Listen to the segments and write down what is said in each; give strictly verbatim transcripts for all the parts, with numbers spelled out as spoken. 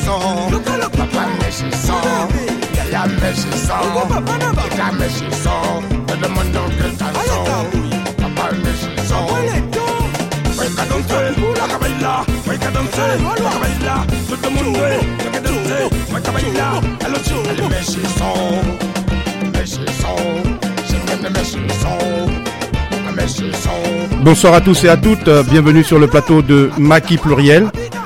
son, papa mexe son, yaya mexe son, ita mexe son, todo el mundo grita son, papa mexe son. Venga danser, venga bailar, venga danser, venga bailar, todo el mundo venga danser, venga bailar, allons-y, allez mexe son, mexe son, j'aime mexe son. Bonsoir à tous et à toutes, bienvenue sur le plateau de Maki Pluriel.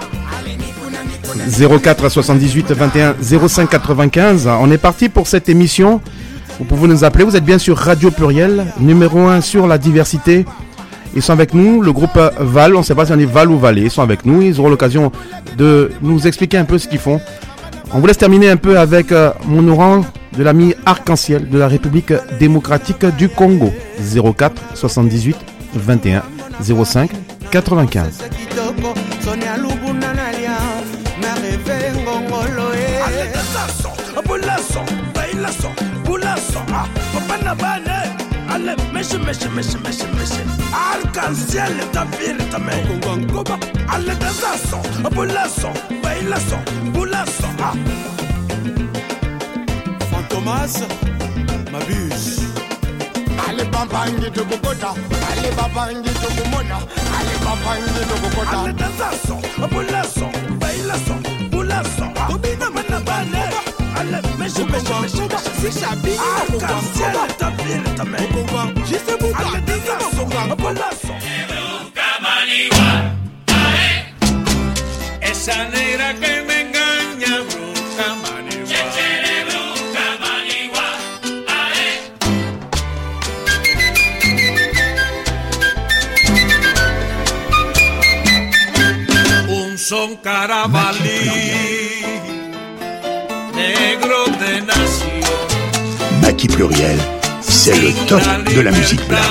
zéro quatre soixante-dix-huit vingt et un zéro cinq quatre-vingt-quinze. On est parti pour cette émission. Vous pouvez nous appeler, vous êtes bien sur Radio Pluriel, numéro un sur la diversité. Ils sont avec nous, le groupe Val, on ne sait pas si on est Val ou Valais, ils sont avec nous, ils auront l'occasion de nous expliquer un peu ce qu'ils font. On vous laisse terminer un peu avec euh, mon orange de l'ami Arc-en-Ciel de la République démocratique du Congo. zéro quatre soixante-dix-huit vingt et un zéro cinq quatre-vingt-quinze. Allez, mexe, mexe, mexe, mexe, mexe. Arc-en-ciel, ta ville, ta main. Allez, dansaçon, boulaçon, bailaçon, boulaçon. Fantomas, ma buse. Allez, babangi de Bogota. Allez, babangi de Bomona. Allez, babangi de Bogota. Allez, dansaçon, boulaçon, bailaçon, boulaçon. Tobina manabane. Allez, mexe, mexe, mexe, mexe. Si j'habille, arc-en-ciel, ta ville, ta main. Juste pour toi, allez, dansaçon, boulaçon. Esa negra que me engaña, bruja manigua. Chéchere, bruja manigua, ae. Un son carabalí, negro de nación. Maki Pluriel, c'est le top de la musique blanche.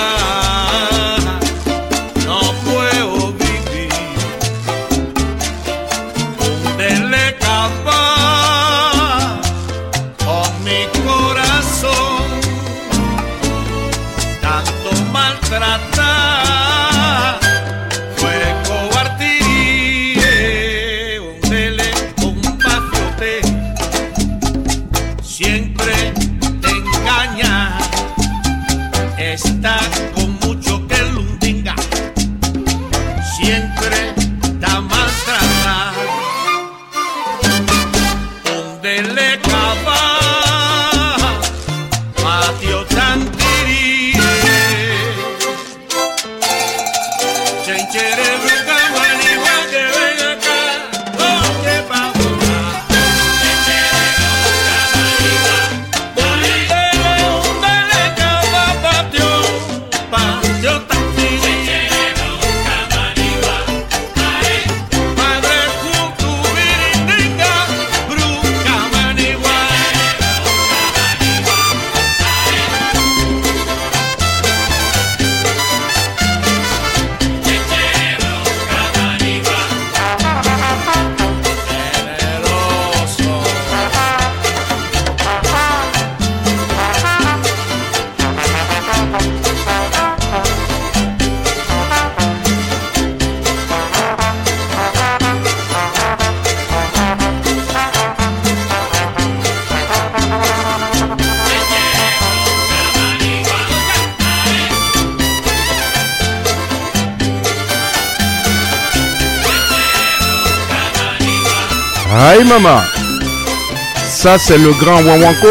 Aïe maman, ça c'est le grand Wawanko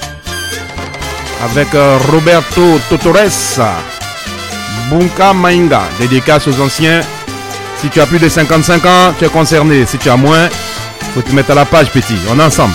avec euh, Roberto Totores, Bunka Mainga, dédicace aux anciens. Si tu as plus de cinquante-cinq ans, tu es concerné. Si tu as moins, faut te mettre à la page petit, on est ensemble.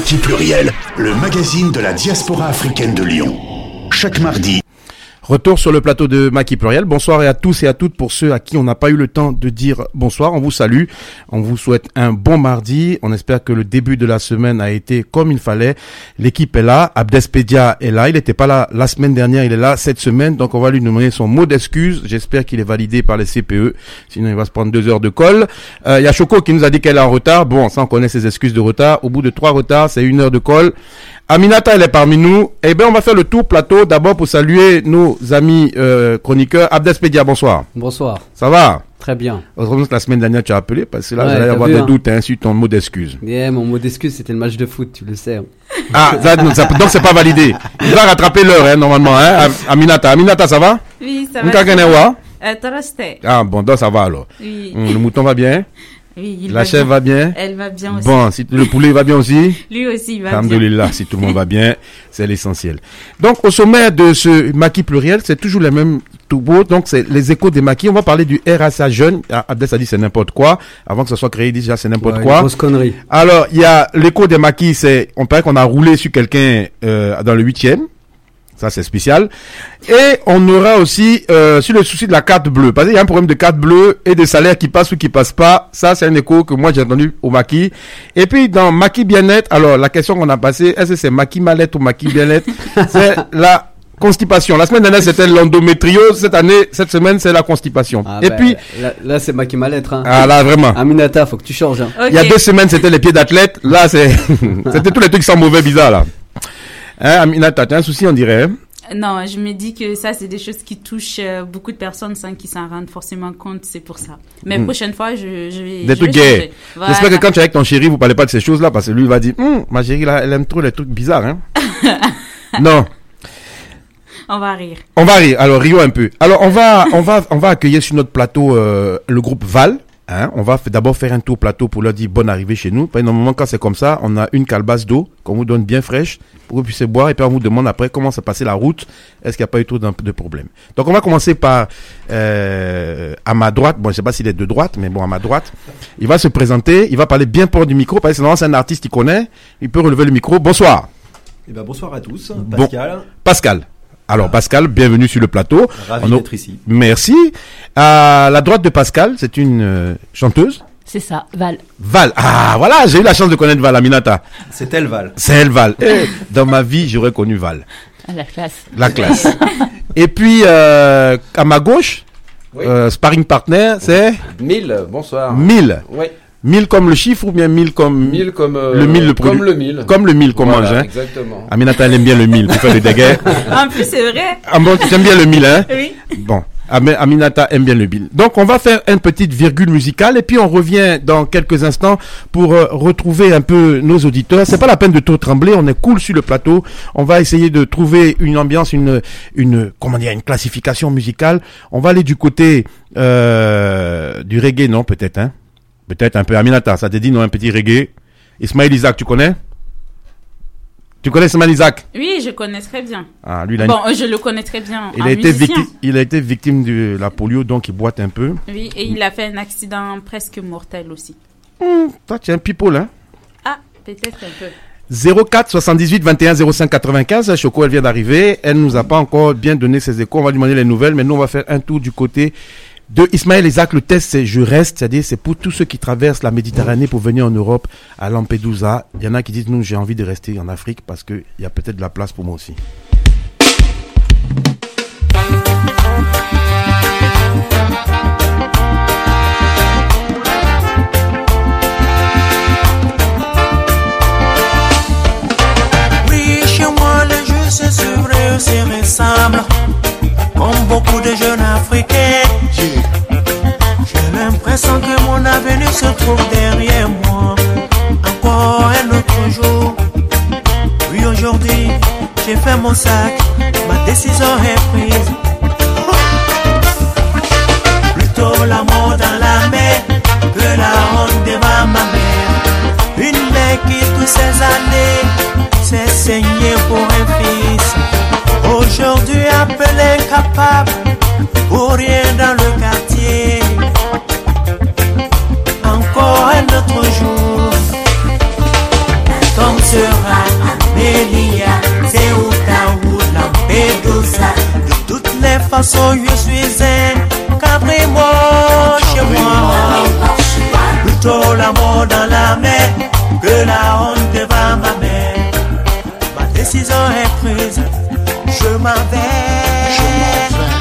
Maquis Pluriel, le magazine de la diaspora africaine de Lyon. Chaque mardi. Retour sur le plateau de Maquis Pluriel. Bonsoir et à tous et à toutes pour ceux à qui on n'a pas eu le temps de dire bonsoir. On vous salue. On vous souhaite un bon mardi. On espère que le début de la semaine a été comme il fallait. L'équipe est là. Abdespedia est là. Il n'était pas là la semaine dernière. Il est là cette semaine. Donc on va lui demander son mot d'excuse. J'espère qu'il est validé par les C P E. Sinon il va se prendre deux heures de colle. Il euh, y a Choco qui nous a dit qu'elle est en retard. Bon, ça on connaît ses excuses de retard. Au bout de trois retards, c'est une heure de colle. Aminata, elle est parmi nous. Eh bien, on va faire le tour plateau d'abord pour saluer nos amis euh, chroniqueurs. Abdespedia, bonsoir. Bonsoir. Ça va? Très bien. Heureusement que la semaine dernière, tu as appelé parce que là, Ouais, j'allais avoir vu, des hein. doutes hein, sur ton mot d'excuse. Yeah, mon mot d'excuse, c'était le match de foot, tu le sais. Ah, ça, ça, donc c'est pas validé. Il va rattraper l'heure, hein, normalement. Hein. Aminata, Aminata, ça va? Oui, ça Nka va. Kenewa? Euh, Toroste. Ah, bon, donc ça va alors. Oui. Hum, le mouton va bien? Oui, il La va chèvre bien. va bien? Elle va bien aussi. Bon, si le poulet va bien aussi? Lui aussi, il va bien. Alhamdoulilah, si tout le monde va bien, c'est l'essentiel. Donc, au sommet de ce maquis pluriel, c'est toujours les mêmes tout beau. Donc, c'est les échos des maquis. On va parler du R S A jeune. Ah, Abdel a dit c'est n'importe quoi. Avant que ce soit créé, il dit déjà c'est n'importe Ouais, quoi. une grosse connerie. Alors, il y a l'écho des maquis, c'est, on paraît qu'on a roulé sur quelqu'un, euh, dans le huitième. Ça, c'est spécial. Et on aura aussi, euh, sur le souci de la carte bleue. Parce qu'il y a un problème de carte bleue et des salaires qui passent ou qui passent pas. Ça, c'est un écho que moi, j'ai entendu au maquis. Et puis, dans maquis bien-être, alors, la question qu'on a passée, est-ce que c'est maquis mal-être ou maquis bien-être? C'est la constipation. La semaine dernière, c'était l'endométriose. Cette année, cette semaine, c'est la constipation. Ah, et bah, puis, là, là c'est ma qui m'a lettre. Hein. ah là, vraiment. Aminata, faut que tu changes. Hein. Ok. Il y a deux semaines, c'était les pieds d'athlète. Là, c'est, c'était tous les trucs qui sont mauvais, bizarres, là. Hein, Aminata, t'as un souci, on dirait, hein? Non, je me dis que ça, c'est des choses qui touchent euh, beaucoup de personnes sans qu'ils s'en rendent forcément compte, c'est pour ça. Mais Hmm. prochaine fois, je, je vais. Des je trucs vais gays. changer. Voilà. J'espère que quand tu es avec ton chéri, vous parlez pas de ces choses-là, parce que lui, il va dire, hum, ma chérie, là, elle aime trop les trucs bizarres, hein. Non. On va rire. On va rire. Alors, rions un peu. Alors, on va, on va, on va accueillir sur notre plateau, euh, le groupe Val. Hein, on va f- d'abord faire un tour plateau pour leur dire bonne arrivée chez nous. Parce que normalement, quand c'est comme ça, on a une calebasse d'eau qu'on vous donne bien fraîche pour que vous puissiez boire. Et puis on vous demande après comment s'est passée la route. Est-ce qu'il n'y a pas eu trop d'un- de problèmes. Donc on va commencer par euh, à ma droite. Bon, je sais pas s'il est de droite, mais bon, à ma droite. Il va se présenter. Il va parler bien fort du micro. Parce que normalement, c'est un artiste qu'il connaît. Il peut relever le micro. Bonsoir. Eh ben, bonsoir à tous, Bon. Pascal, Pascal. Alors Pascal, bienvenue sur le plateau. ravi On a- d'être ici. Merci. À la droite de Pascal, c'est une euh, chanteuse. C'est ça, Val. Val. Ah, voilà, j'ai eu la chance de connaître Val, Aminata. C'est elle, Val. C'est elle, Val. Eh, dans ma vie, j'aurais connu Val. À la classe. La classe. Et puis, euh, à ma gauche, Oui. euh, sparring partner, c'est Mille, bonsoir. mille. Oui, mille comme le chiffre ou bien mille comme... mille comme euh, Le mille, le comme produit. le mille. Comme le mille qu'on Voilà, mange, hein. Exactement. Aminata, elle aime bien le mille pour faire des dégâts. En plus, c'est vrai. Ah bon, tu aimes bien le mille, hein? Oui. Bon. Ami- Aminata aime bien le bill. Donc, on va faire une petite virgule musicale et puis on revient dans quelques instants pour euh, retrouver un peu nos auditeurs. C'est pas la peine de trop trembler, on est cool sur le plateau. On va essayer de trouver une ambiance, une, une, comment dire, une classification musicale. On va aller du côté euh, du reggae, non, peut-être, hein? Peut-être un peu. Aminata, ça te dit, non, un petit reggae. Ismaël Isaac, tu connais? Tu connais Ismaël Isaac? Oui, je connais très bien. Ah, lui, il a une- Bon, euh, je le connais très bien. il en a été musicien. victime, il a été victime de la polio, donc il boite un peu. Oui, et il a fait un accident presque mortel aussi. Hum, toi, tu es un people, hein? Ah, peut-être un peu. zéro quatre soixante-dix-huit vingt et un zéro cinq quatre-vingt-quinze. Choco, elle vient d'arriver. Elle nous a pas encore bien donné ses échos. On va lui demander les nouvelles. Mais nous, on va faire un tour du côté de Ismaël Isaac. Le test, c'est je reste. C'est-à-dire, c'est pour tous ceux qui traversent la Méditerranée pour venir en Europe, à Lampedusa. Il y en a qui disent, nous, j'ai envie de rester en Afrique parce qu'il y a peut-être de la place pour moi aussi. Oui, chez moi, les jeux, c'est sur eux, c'est ressemble. Comme beaucoup de jeunes africains, j'ai l'impression que mon avenir se trouve derrière moi. Encore un autre jour. Oui, aujourd'hui, j'ai fait mon sac, ma décision est prise. Plutôt la mort dans la mer que la honte devant ma mère. Une mère qui toutes ces années s'est saignée pour un fils. Aujourd'hui appelé incapable, pour rien dans le quartier. Encore un autre jour, comme ce jamais que la honte devant ma mère. Ma décision est prise, je m'en vais. Je m'en vais.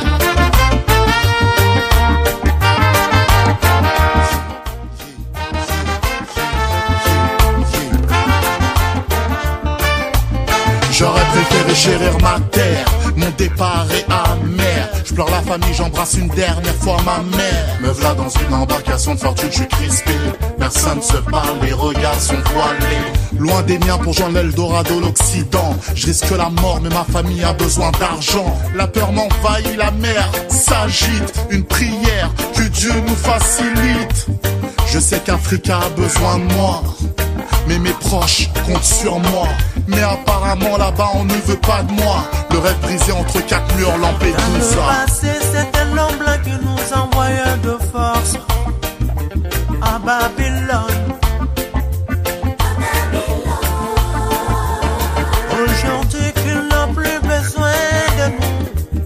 J'aurais préféré chérir ma terre, mon départ est amer. Je pleure la famille, j'embrasse une dernière fois ma mère. Me v'là dans une embarcation de fortune, je suis crispé. Personne se parle, les regards sont voilés. Loin des miens pour joindre l'Eldorado, l'Occident. Je risque la mort, mais ma famille a besoin d'argent. La peur m'envahit, la mer s'agite. Une prière, que Dieu nous facilite. Je sais qu'Africa a besoin de moi, mais mes proches comptent sur moi. Mais apparemment là-bas on ne veut pas de moi. Le rêve brisé entre quatre murs, Lampedusa. Dans le passé c'était l'homme blanc qui nous envoyait de force à Babylone. Aujourd'hui qu'ils n'ont plus besoin de nous,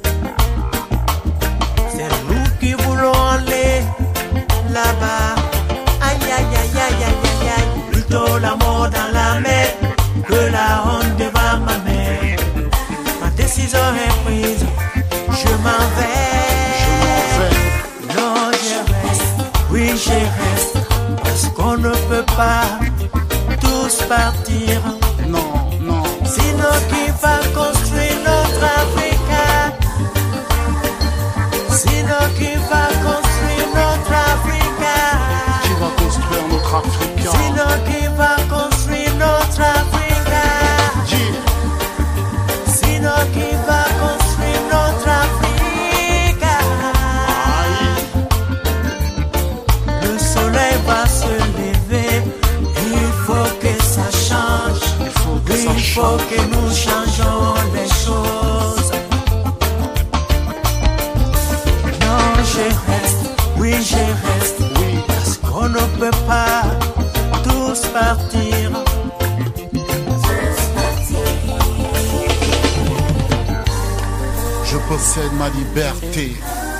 c'est nous qui voulons aller là-bas. Aïe aïe aïe aïe aïe aïe aïe. Plutôt la mort dans la mer que la honte devant ma mère. Ma décision est prise, je m'en vais. Je m'en vais. Non, je reste, oui, je reste. Parce qu'on ne peut pas tous partir. Non, non. Sinon, qui va construire notre Africa? Sinon, qui va construire notre Africa? Qui va construire notre Africa? Sinon, qui va construire notre Africa? Sinon, qui va construire notre Africa? Le soleil va se lever, il faut que ça change. Il faut que ça Il faut change. que nous changeons les choses. Non, je reste, oui, je reste, Oui, parce qu'on ne peut pas tous partir. je possède ma liberté.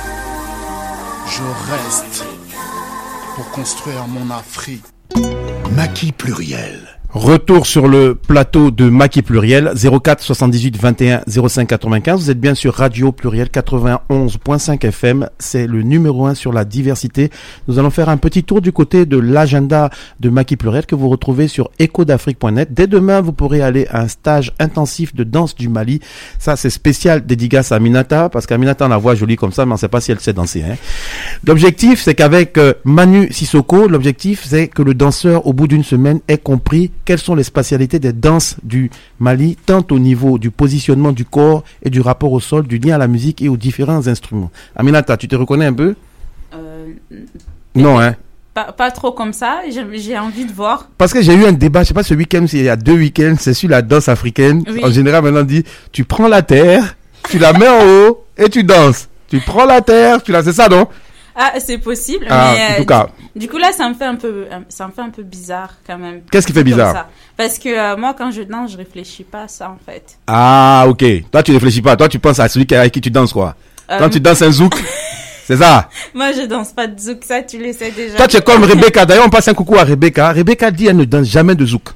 Je reste pour construire mon Afrique. Maquis pluriel. Retour sur le plateau de Maquis Pluriel, zéro quatre soixante-dix-huit vingt et un zéro cinq quatre-vingt-quinze. Vous êtes bien sur Radio Pluriel quatre-vingt-onze point cinq F M. C'est le numéro un sur la diversité. Nous allons faire un petit tour du côté de l'agenda de Maquis Pluriel que vous retrouvez sur echo d'afrique point net. Dès demain, vous pourrez aller à un stage intensif de danse du Mali. Ça, c'est spécial dédicace à Aminata, parce qu'Aminata, on la voit jolie comme ça, mais on ne sait pas si elle sait danser, hein. L'objectif, c'est qu'avec euh, Manu Sissoko, l'objectif, c'est que le danseur, au bout d'une semaine, ait compris quelles sont les spatialités des danses du Mali, tant au niveau du positionnement du corps et du rapport au sol, du lien à la musique et aux différents instruments. Aminata, tu te reconnais un peu? Euh, Non, hein? pas, pas trop comme ça, j'ai, j'ai envie de voir. Parce que j'ai eu un débat, je sais pas, ce week-end, il y a deux week-ends, c'est sur la danse africaine. Oui. En général, maintenant, on dit, tu prends la terre, tu la mets en haut et tu danses. Tu prends la terre, tu la, c'est ça, non? Ah, c'est possible, Ah, mais en tout euh, cas. du, du coup là, ça me fait un peu, euh, ça me fait un peu bizarre quand même. Qu'est-ce qui fait Comme bizarre? ça. Parce que euh, moi, quand je danse, je réfléchis pas à ça en fait. Ah, ok. Toi, tu réfléchis pas. Toi, tu penses à celui qui- avec qui tu danses, quoi. Euh, Quand tu danses un zouk, c'est ça. Moi, je danse pas de zouk, ça tu le sais déjà. Toi, tu es comme Rebecca. D'ailleurs, on passe un coucou à Rebecca. Rebecca dit elle ne danse jamais de zouk.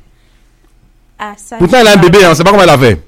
Ah, ça. Pourtant, elle a un bébé, on sait pas comment elle a fait.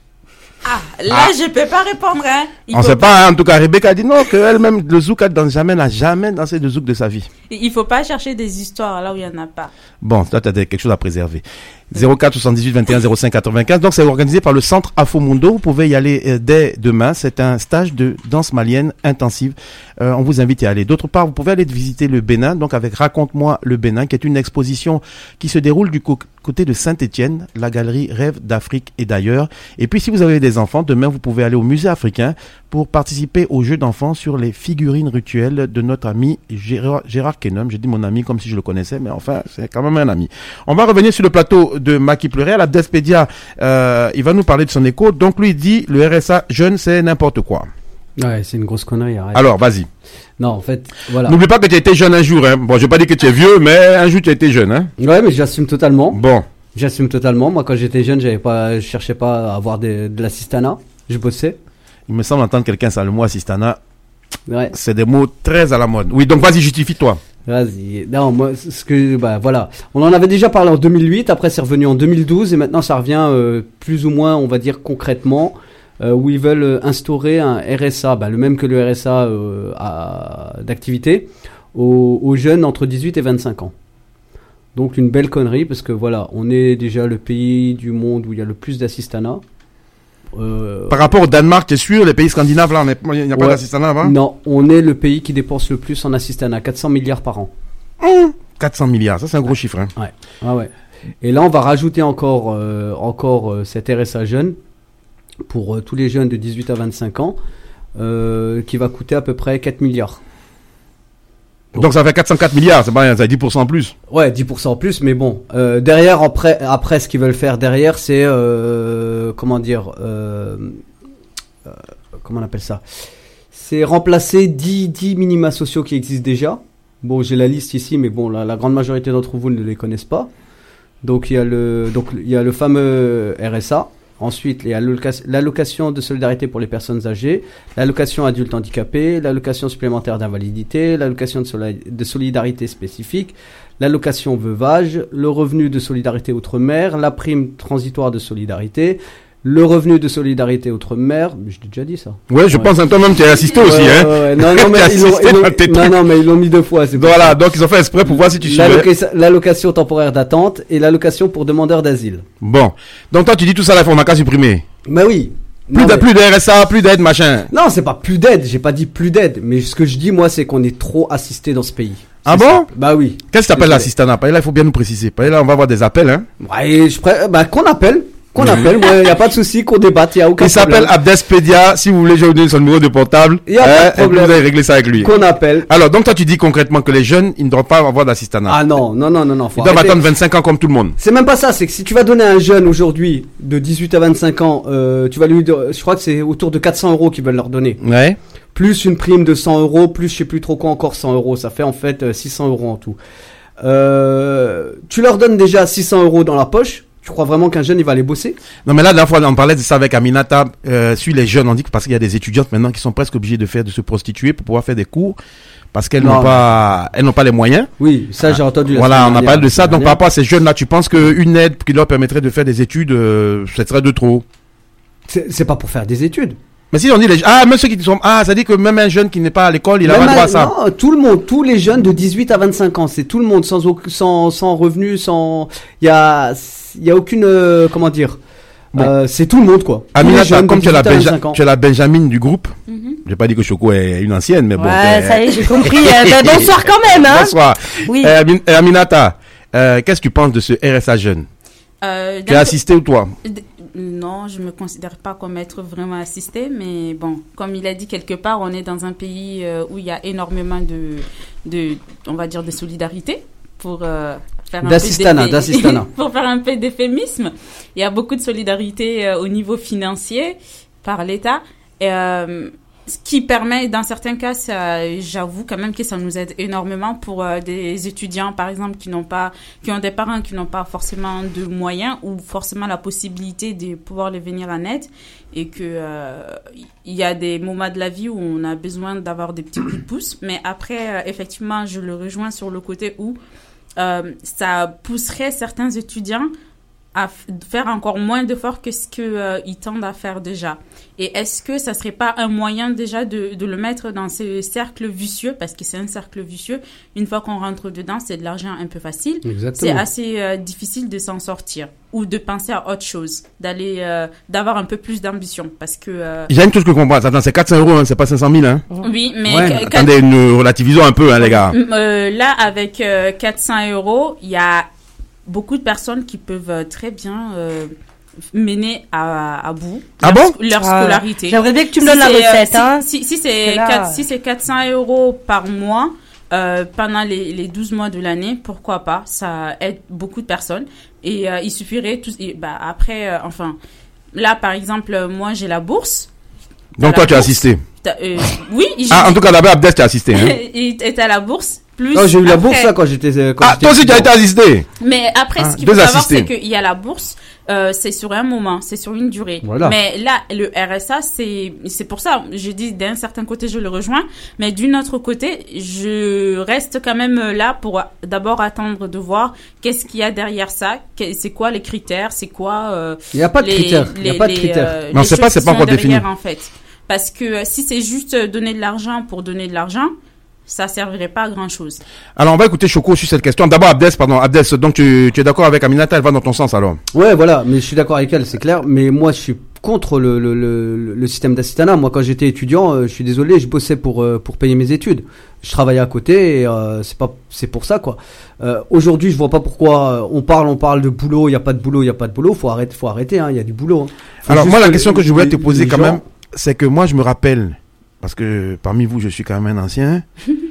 Ah, là, Ah. je peux pas répondre, hein. Il On faut sait pas, hein. En tout cas, Rebecca dit non, qu'elle-même, le zouk, elle danse jamais, elle n'a jamais dansé de zouk de sa vie. Il faut pas chercher des histoires là où il y en a pas. Bon, toi, tu as quelque chose à préserver. zéro quatre soixante-dix-huit vingt et un zéro cinq quatre-vingt-quinze. Donc, c'est organisé par le Centre Afomundo. Vous pouvez y aller euh, dès demain. C'est un stage de danse malienne intensive. Euh, on vous invite à y aller. D'autre part, vous pouvez aller visiter le Bénin, donc avec Raconte-moi le Bénin, qui est une exposition qui se déroule du co- côté de Saint-Étienne, la galerie Rêve d'Afrique et d'ailleurs. Et puis, si vous avez des enfants, demain, vous pouvez aller au musée africain pour participer aux jeux d'enfants sur les figurines rituelles de notre ami Gérard, Gérard Kenum. J'ai dit mon ami comme si je le connaissais, mais enfin, c'est quand même un ami. On va revenir sur le plateau de Maquis Pluriel. Abdespédia, euh, il va nous parler de son écho. Donc, lui, il dit, le R S A jeune, c'est n'importe quoi. Ouais, c'est une grosse connerie, arrête. Alors, vas-y. Non, en fait, voilà. N'oublie pas que tu as été jeune un jour, hein. Bon, je vais pas dire que tu es vieux, mais un jour, tu as été jeune, hein. Ouais, mais j'assume totalement. Bon. J'assume totalement. Moi, quand j'étais jeune, j'avais pas, je cherchais pas à avoir des- de l'assistanat. Je bossais. Il me semble entendre quelqu'un, ça, le mot assistana. Ouais. C'est des mots très à la mode. Oui, donc vas-y, justifie-toi. Vas-y. Non, moi, ce que, bah, voilà. On en avait déjà parlé en deux mille huit, après c'est revenu en deux mille douze, et maintenant ça revient euh, plus ou moins, on va dire concrètement, euh, où ils veulent euh, instaurer un R S A, bah, le même que le R S A euh, à, d'activité, aux, aux jeunes entre dix-huit et vingt-cinq ans. Donc une belle connerie, parce que voilà, on est déjà le pays du monde où il y a le plus d'assistanat. Euh, Par rapport au Danemark, t'es sûr, les pays scandinaves, là, il n'y a pas ouais. d'assistanat là-bas? Non, on est le pays qui dépense le plus en assistanat, quatre cents milliards par an. Mmh. quatre cents milliards, ça c'est un gros chiffre. Hein. Ouais. Ah ouais. Et là, on va rajouter encore, euh, encore euh, cet R S A jeune pour euh, tous les jeunes de dix-huit à vingt-cinq ans, euh, qui va coûter à peu près quatre milliards. Donc, Donc ça fait quatre cent quatre milliards, c'est pas rien, ça fait dix pour cent en plus. Ouais, dix pour cent en plus, mais bon. Euh, derrière, après, après, ce qu'ils veulent faire derrière, c'est, euh, comment dire, euh, euh, comment on appelle ça? C'est remplacer dix, dix minima sociaux qui existent déjà. Bon, j'ai la liste ici, mais bon, la, la grande majorité d'entre vous ne les connaissent pas. Donc, il y a le, donc, il y a le fameux R S A. Ensuite, il y a l'allocation de solidarité pour les personnes âgées, l'allocation adulte handicapé, l'allocation supplémentaire d'invalidité, l'allocation de, soli- de solidarité spécifique, l'allocation veuvage, le revenu de solidarité outre-mer, la prime transitoire de solidarité, le revenu de solidarité outre-mer. Je t'ai déjà dit ça. Ouais, je ouais. pense que toi-même tu as assisté ouais, aussi, ouais, hein. Ouais, non, non, mais ils l'ont, ils l'ont, non, non, mais ils l'ont mis deux fois. C'est voilà, donc ils ont fait exprès pour voir si tu suivais. L'allocation temporaire d'attente et l'allocation pour demandeurs d'asile. Bon, donc toi tu dis tout ça là, il faut qu'à supprimer. Bah oui. Plus, non, de, mais... plus de R S A, plus d'aide, machin. Non, c'est pas plus d'aide, j'ai pas dit plus d'aide, mais ce que je dis moi c'est qu'on est trop assisté dans ce pays. Ah bon ça. Bah oui. Qu'est-ce que t'appelles l'assistanat? Là, il faut bien nous préciser. Là, on va avoir des appels, hein. Ouais, je pré... bah qu'on appelle. Qu'on appelle, il oui. n'y a pas de souci, qu'on débatte, il n'y a aucun il problème. Il s'appelle Abdespedia, si vous voulez, je vais vous donner son numéro de portable. Il n'y a hein, pas de problème. Vous allez régler ça avec lui. Qu'on appelle. Alors, donc toi tu dis concrètement que les jeunes, ils ne doivent pas avoir d'assistanat. Ah non, non, non, non, non. Faut ils doivent attendre vingt-cinq ans comme tout le monde. C'est même pas ça, c'est que si tu vas donner à un jeune aujourd'hui de dix-huit à vingt-cinq ans, euh, tu vas lui, je crois que c'est autour de quatre cents euros qu'ils veulent leur donner. Ouais. Plus une prime de cent euros, plus je sais plus trop quoi encore cent euros, ça fait en fait euh, six cents euros en tout. Euh, tu leur donnes déjà six cents euros dans la poche. Tu crois vraiment qu'un jeune il va aller bosser? Non mais là, la dernière fois on parlait de ça avec Aminata euh, sur les jeunes. On dit que parce qu'il y a des étudiantes maintenant qui sont presque obligées de faire de se prostituer pour pouvoir faire des cours parce qu'elles non, n'ont pas elles n'ont pas les moyens. Oui, ça j'ai entendu. La voilà, on a parlé de ça. Donc par rapport à ces jeunes là, tu penses qu'une aide qui leur permettrait de faire des études, euh, ce serait de trop? C'est, c'est pas pour faire des études. Mais si on dit les ah même ceux qui sont ah ça dit que même un jeune qui n'est pas à l'école il a pas droit à ça. Non, tout le monde, tous les jeunes de dix-huit à vingt-cinq ans, c'est tout le monde sans sans sans revenu, sans il y a il y a aucune euh, comment dire bon. euh, c'est tout le monde quoi. Aminata, comme tu es la Benja- tu es la Benjamin du groupe. Mm-hmm. J'ai pas dit que Choco est une ancienne mais bon. Ouais, ça y est, j'ai compris. euh, bah, bonsoir quand même hein. Bonsoir. Oui. Euh, Amin- Aminata, euh, qu'est-ce que tu penses de ce R S A jeune? Euh, tu as assisté ou toi? D- Non, je me considère pas comme être vraiment assistée, mais bon, comme il a dit quelque part, on est dans un pays euh, où il y a énormément de, de, on va dire, de solidarité pour euh, faire un d'assistanat, peu d'assistanat. pour faire un peu d'euphémisme. Il y a beaucoup de solidarité euh, au niveau financier par l'État. Et, euh, ce qui permet, dans certains cas, ça, j'avoue quand même que ça nous aide énormément pour euh, des étudiants, par exemple, qui n'ont pas, qui ont des parents qui n'ont pas forcément de moyens ou forcément la possibilité de pouvoir les venir en aide, et que euh, il y a des moments de la vie où on a besoin d'avoir des petits coups de pouce. Mais après, euh, effectivement, je le rejoins sur le côté où euh, ça pousserait certains étudiants à f- faire encore moins d'efforts que ce qu'ils euh, tendent à faire déjà. Et est-ce que ça serait pas un moyen déjà de, de le mettre dans ce cercle vicieux, parce que c'est un cercle vicieux, une fois qu'on rentre dedans, c'est de l'argent un peu facile. Exactement. C'est assez euh, difficile de s'en sortir, ou de penser à autre chose, d'aller, euh, d'avoir un peu plus d'ambition, parce que... Euh... Il y a une chose que je comprends, attends, c'est quatre cents euros, hein, c'est pas cinq cent mille, hein. Oui, mais... Ouais. Qu- Attendez, nous relativisons un peu, hein, les gars. Euh, là, avec euh, quatre cents euros, il y a beaucoup de personnes qui peuvent très bien euh, mener à, à bout ah leur, bon leur ah, scolarité. J'aimerais bien que tu me si donnes la recette. Euh, hein. si, si, si, c'est là... quatre, si c'est quatre cents euros par mois euh, pendant les, les douze mois de l'année, pourquoi pas? Ça aide beaucoup de personnes. Et euh, il suffirait... Tout, et, bah, après, euh, enfin... Là, par exemple, moi, j'ai la bourse. Donc toi, tu as assisté? Euh, oui. Ah, en tout cas, d'abord, Abdes, tu as assisté. Hein? Il est à la bourse. Plus Non, j'ai eu la après- bourse là quand j'étais. euh, Quand Ah, j'étais toi aussi tu as étudiant. été assisté. Mais après, Ah, ce qu'il deux faut savoir, assistés. c'est qu'il y a la bourse, euh, c'est sur un moment, c'est sur une durée. Voilà. Mais là, le R S A, c'est, c'est pour ça, je dis d'un certain côté, je le rejoins, mais d'une autre côté, je reste quand même là pour d'abord attendre de voir qu'est-ce qu'il y a derrière ça, que- c'est quoi les critères, c'est quoi, euh, Il n'y a pas de les- critères. Il n'y a les- pas de les, critères. euh, Non, les c'est pas- choses c'est qui pas sont encore défini. derrière, en fait. Parce que euh, si c'est juste euh, donner de l'argent pour donner de l'argent, ça servirait pas à grand chose. Alors on va écouter Choco sur cette question. D'abord Abdes, pardon, Abdes, donc tu, tu es d'accord avec Aminata, elle va dans ton sens alors. Ouais, voilà, mais je suis d'accord avec elle, c'est clair. Mais moi, je suis contre le, le, le, le système d'assistanat. Moi, quand j'étais étudiant, euh, je suis désolé, je bossais pour euh, pour payer mes études. Je travaillais à côté, et euh, c'est pas c'est pour ça quoi. Euh, Aujourd'hui, je vois pas pourquoi euh, on parle on parle de boulot, il y a pas de boulot, il y a pas de boulot. Faut arrêter, faut arrêter. Hein, il y a du boulot. Hein. Faut Alors juste moi la question que je voulais les- te poser les quand gens- même, c'est que moi je me rappelle, parce que parmi vous je suis quand même un ancien,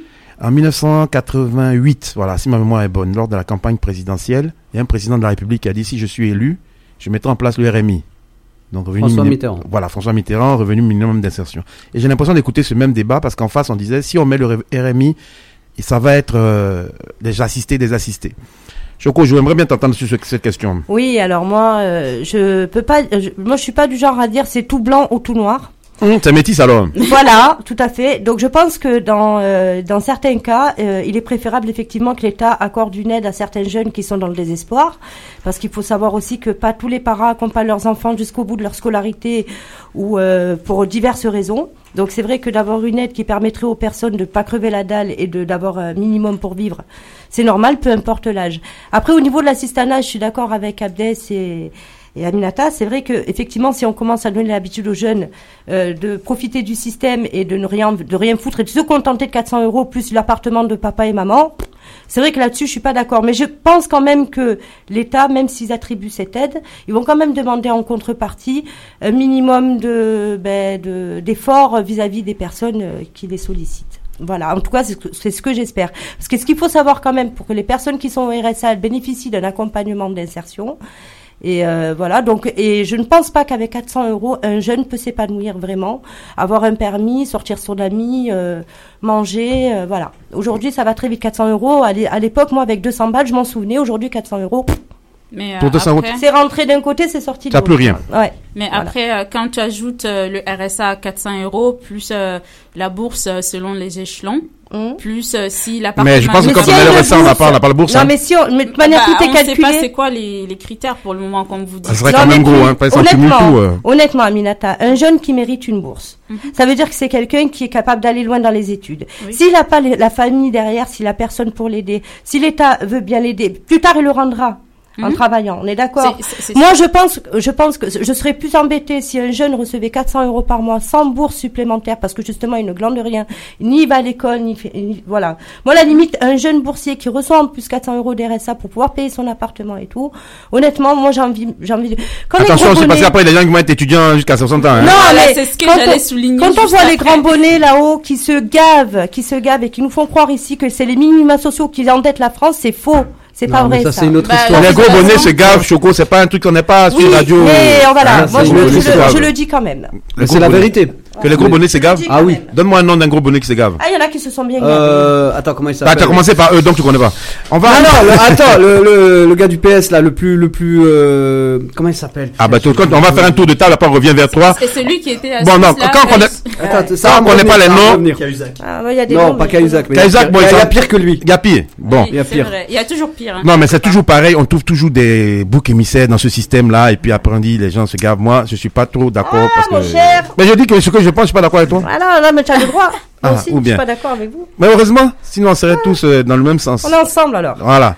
en mille neuf cent quatre-vingt-huit, voilà, si ma mémoire est bonne, lors de la campagne présidentielle, il y a un président de la République qui a dit si je suis élu, je mettrai en place le R M I. Donc revenu François minim- Mitterrand. Voilà, François Mitterrand, revenu minimum d'insertion. Et j'ai l'impression d'écouter ce même débat parce qu'en face on disait si on met le R M I, et ça va être euh, des assistés, des assistés. Choco, je voudrais bien t'entendre sur ce- cette question. Oui, alors moi, euh, je peux pas. je- moi, je suis pas du genre à dire c'est tout blanc ou tout noir. Hum, c'est métis alors. Voilà, tout à fait. Donc je pense que dans euh, dans certains cas, euh, il est préférable effectivement que l'État accorde une aide à certains jeunes qui sont dans le désespoir, parce qu'il faut savoir aussi que pas tous les parents accompagnent leurs enfants jusqu'au bout de leur scolarité ou euh, pour diverses raisons. Donc c'est vrai que d'avoir une aide qui permettrait aux personnes de pas crever la dalle et de d'avoir un minimum pour vivre, c'est normal, peu importe l'âge. Après au niveau de l'assistanat, je suis d'accord avec Abdes et Et Aminata, c'est vrai que effectivement, si on commence à donner l'habitude aux jeunes euh, de profiter du système et de ne rien, de rien foutre et de se contenter de quatre cents euros plus l'appartement de papa et maman, c'est vrai que là-dessus, je suis pas d'accord. Mais je pense quand même que l'État, même s'ils attribuent cette aide, ils vont quand même demander en contrepartie un minimum de, ben, de d'efforts vis-à-vis des personnes euh, qui les sollicitent. Voilà, en tout cas, c'est ce que, c'est ce que j'espère. Parce que ce qu'il faut savoir quand même, pour que les personnes qui sont au R S A elles bénéficient d'un accompagnement d'insertion. Et euh, voilà, donc, et je ne pense pas qu'avec quatre cents euros, un jeune peut s'épanouir vraiment, avoir un permis, sortir son ami, euh, manger, euh, voilà. Aujourd'hui, ça va très vite, quatre cents euros. À l'é- à l'époque, moi, avec deux cents balles, je m'en souvenais. Aujourd'hui, quatre cents euros, Mais euh, Pour deux cents euros, après, c'est rentré d'un côté, c'est sorti de T'as l'autre. plus rien. Ouais. mais Voilà. après euh, quand tu ajoutes euh, le R S A à quatre cents euros, plus euh, la bourse euh, selon les échelons, Hum. plus euh, si l'appartement... Mais je pense que Mais quand si on elle a le le R S A, on n'a bourse- pas, on n'a pas le bourse. Non, hein. mais si on, mais de toute manière, Bah, tout est on ne sait pas calculé. c'est quoi les, les critères pour le moment, comme vous dites. Ça serait Non, quand mais même gros, puis, hein. Après, ça cumule honnêtement, tout. euh. honnêtement, Aminata, un jeune qui mérite une bourse, Mhm. ça veut dire que c'est quelqu'un qui est capable d'aller loin dans les études. Oui. S'il n'a pas les- la famille derrière, s'il a personne pour l'aider, si l'État veut bien l'aider, plus tard il le rendra en Mhm. travaillant. On est d'accord. C'est- c'est- c'est Moi, ça. je pense, je pense que je serais plus embêtée si un jeune recevait quatre cents euros par mois sans bourse supplémentaire, parce que justement, il ne glande rien, ni il va à l'école, ni, fait- ni- voilà. Moi, à la limite, un jeune boursier qui reçoit en plus quatre cents euros d'R S A pour pouvoir payer son appartement et tout, honnêtement, moi, j'ai envie, j'ai envie de... Quand les Attention, gros c'est parce bonnets- qu'après, il y a des gens qui vont être étudiants jusqu'à soixante ans. Hein. Non, Voilà, mais c'est ce que quand j'allais on- souligner Quand on juste voit les après. grands bonnets là-haut qui se gavent, qui se gavent et qui nous font croire ici que c'est les minima sociaux qui endettent la France, c'est faux. C'est pas Non, mais vrai, ça, ça. c'est une autre Bah, histoire. Les de gros toute bonnets façon- se gavent, Choco, c'est pas un truc qu'on n'est pas Oui, sur radio. mais euh, voilà, Ah, moi c'est je, une le- autre je, histoire. le- je le dis quand même. Les Mais gros c'est la bonnets. vérité. Que les gros Mais- bonnets se gavent. Je le dis Ah quand oui. même. Donne-moi un nom d'un gros bonnet qui se gave. Ah, il y en a qui se sont bien gavés. Euh, attends, comment il Bah, s'appelle t'as commencé par eux, donc tu connais pas. On va. Ah non, le, attends, le, le, le gars du P S là, le plus, le plus, euh, comment il s'appelle Ah bah, tout- quand on va faire un tour de table, après on revient vers toi. C'est celui qui était Bon, assis non, là, quand on euh, est- Attends, Ça, on va connaît revenir, pas les ça va noms. revenir. Cahuzac. Ah, ouais, il y a des Non, noms, pas mais- Cahuzac, mais Cahuzac, il y a- bon, il y a- il y a exemple. pire que lui. Il y a pire. Bon. oui, il y a c'est pire. vrai. Il y a toujours pire. hein. Non, mais c'est toujours pareil. On trouve toujours des boucs émissaires dans ce système-là. Et puis après, on dit, les gens se gavent. Moi, je suis pas trop d'accord Ah, parce mon que. cher. Mais je dis que ce que je pense, je suis pas d'accord avec toi. Voilà, là, mais tu as le droit. Moi Ah, aussi, ou je bien. suis pas d'accord avec vous. Mais heureusement, sinon on serait tous euh, dans le même sens. On est ensemble alors. Voilà.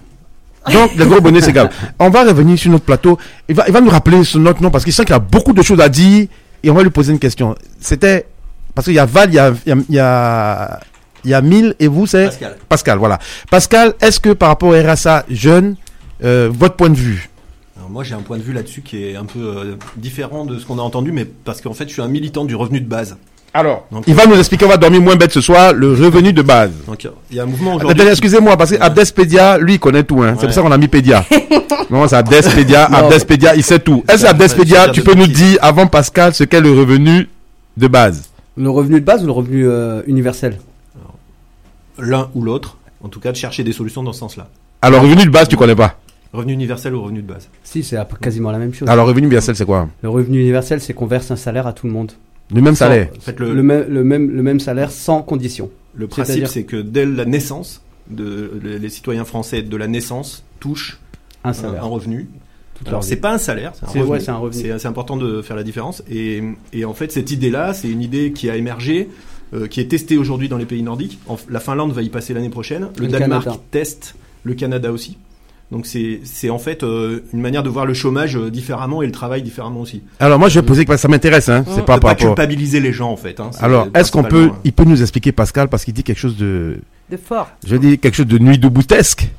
Donc, les gros bonnets s'égalent. On va revenir sur notre plateau. Il va, il va nous rappeler son notre nom parce qu'il sent qu'il y a beaucoup de choses à dire et on va lui poser une question. C'était, parce qu'il y a Val, il y a, il y a, il y a, il y a Mille et vous, c'est Pascal. Pascal, voilà. Pascal, est-ce que par rapport au R S A jeune, euh, votre point de vue? Alors moi j'ai un point de vue là-dessus qui est un peu euh, différent de ce qu'on a entendu, mais parce qu'en fait je suis un militant du revenu de base. Alors, Donc, il va nous expliquer, on va dormir moins bête ce soir, le revenu de base. Donc il y a un mouvement Attendez, aujourd'hui. excusez-moi, parce que Abdespédia, lui, il connaît tout, hein. C'est Ouais. pour ça qu'on a mis Pédia. Non, c'est Abdespédia, Non. Abdespédia, il sait tout. Est-ce que Ouais, Abdespédia, ouais, tu je peux vais nous dire de dire, avant Pascal, ce qu'est le revenu de base? Le revenu de base ou le revenu euh, universel? L'un ou l'autre. En tout cas, de chercher des solutions dans ce sens-là. Alors, revenu de base, tu connais pas? Revenu universel ou revenu de base? Si, c'est quasiment la même chose. Alors, revenu universel, c'est quoi? Le revenu universel, c'est qu'on verse un salaire à tout le monde. Le même Sans- salaire? En fait, le, Le, même, le, même, le même salaire sans condition. le principe, c'est-à-dire- c'est que dès la naissance, de, les, les citoyens français de la naissance touchent Un un, salaire. un revenu. Toute Alors, leur c'est vie. pas un salaire, c'est un C'est- revenu. ouais, c'est un revenu. C'est, c'est important de faire la différence. Et, et en fait, cette idée-là, c'est une idée qui a émergé, euh, qui est testée aujourd'hui dans les pays nordiques. En, la Finlande va y passer l'année prochaine. Le, Le Danemark Canada. teste, le Canada aussi. Donc c'est, c'est en fait euh, une manière de voir le chômage euh, différemment et le travail différemment aussi. Alors, moi, je vais poser, parce que ça m'intéresse, hein. C'est De pas pas par rapport. culpabiliser les gens en fait. Hein. C'est Alors, est-ce qu'on peut, principalement, il peut nous expliquer, Pascal, parce qu'il dit quelque chose de, De fort. je dis quelque chose de nuit deboutesque.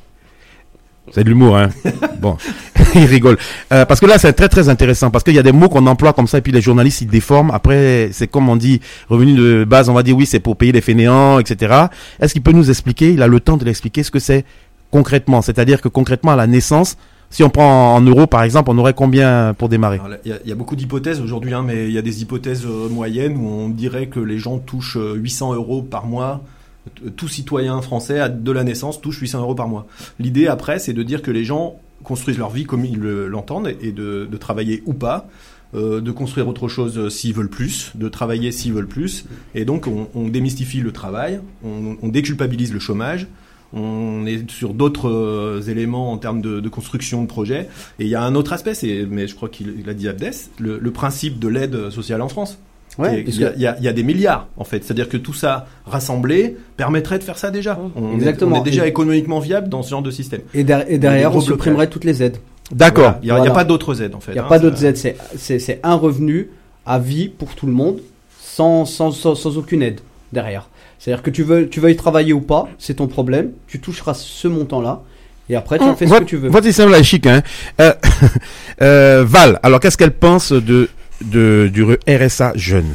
C'est de l'humour, hein. Bon, il rigole. Euh, parce que là, c'est très très intéressant, parce qu'il y a des mots qu'on emploie comme ça, et puis les journalistes, ils déforment. Après, c'est comme on dit, revenu de base, on va dire oui, c'est pour payer les fainéants, et cetera. Est-ce qu'il peut nous expliquer, il a le temps de l'expliquer, ce que c'est concrètement? C'est-à-dire que concrètement, à la naissance, si on prend en euros, par exemple, on aurait combien pour démarrer? Alors, Il y, a- il y a beaucoup d'hypothèses aujourd'hui, hein, mais il y a des hypothèses euh, moyennes où on dirait que les gens touchent euh, huit cents euros par mois. T- Tout citoyen français à- de la naissance touche huit cents euros par mois. L'idée après, c'est de dire que les gens construisent leur vie comme ils le- l'entendent et de, de travailler ou pas, euh, de construire autre chose euh, s'ils veulent plus, de travailler s'ils veulent plus. Et donc on, on démystifie le travail, on, on déculpabilise le chômage. On est sur d'autres euh, éléments en termes de, de construction de projet. Et il y a un autre aspect, c'est, mais je crois qu'il il a dit Abdes, le, le principe de l'aide sociale en France. Ouais, Et parce il y, a- que- il y a- il y a des milliards, en fait. C'est-à-dire que tout ça rassemblé permettrait de faire ça déjà. On, Exactement. Est, on est déjà Et- économiquement viable dans ce genre de système. Et, der- et derrière, Des on gros supprimerait blocages. toutes les aides. D'accord. Voilà. Il n'y a, il y a Voilà. pas d'autres aides, en fait. Il n'y a hein, pas ça- d'autres aides. C'est, c'est, c'est un revenu à vie pour tout le monde, sans, sans, sans, sans aucune aide derrière. C'est-à-dire que tu veux, tu veuilles travailler ou pas, c'est ton problème. Tu toucheras ce montant-là. Et après, tu en fais ce Votre- que tu veux. Votre système là est chic, hein. Euh, euh, Val, alors qu'est-ce qu'elle pense de, de, du R S A jeune?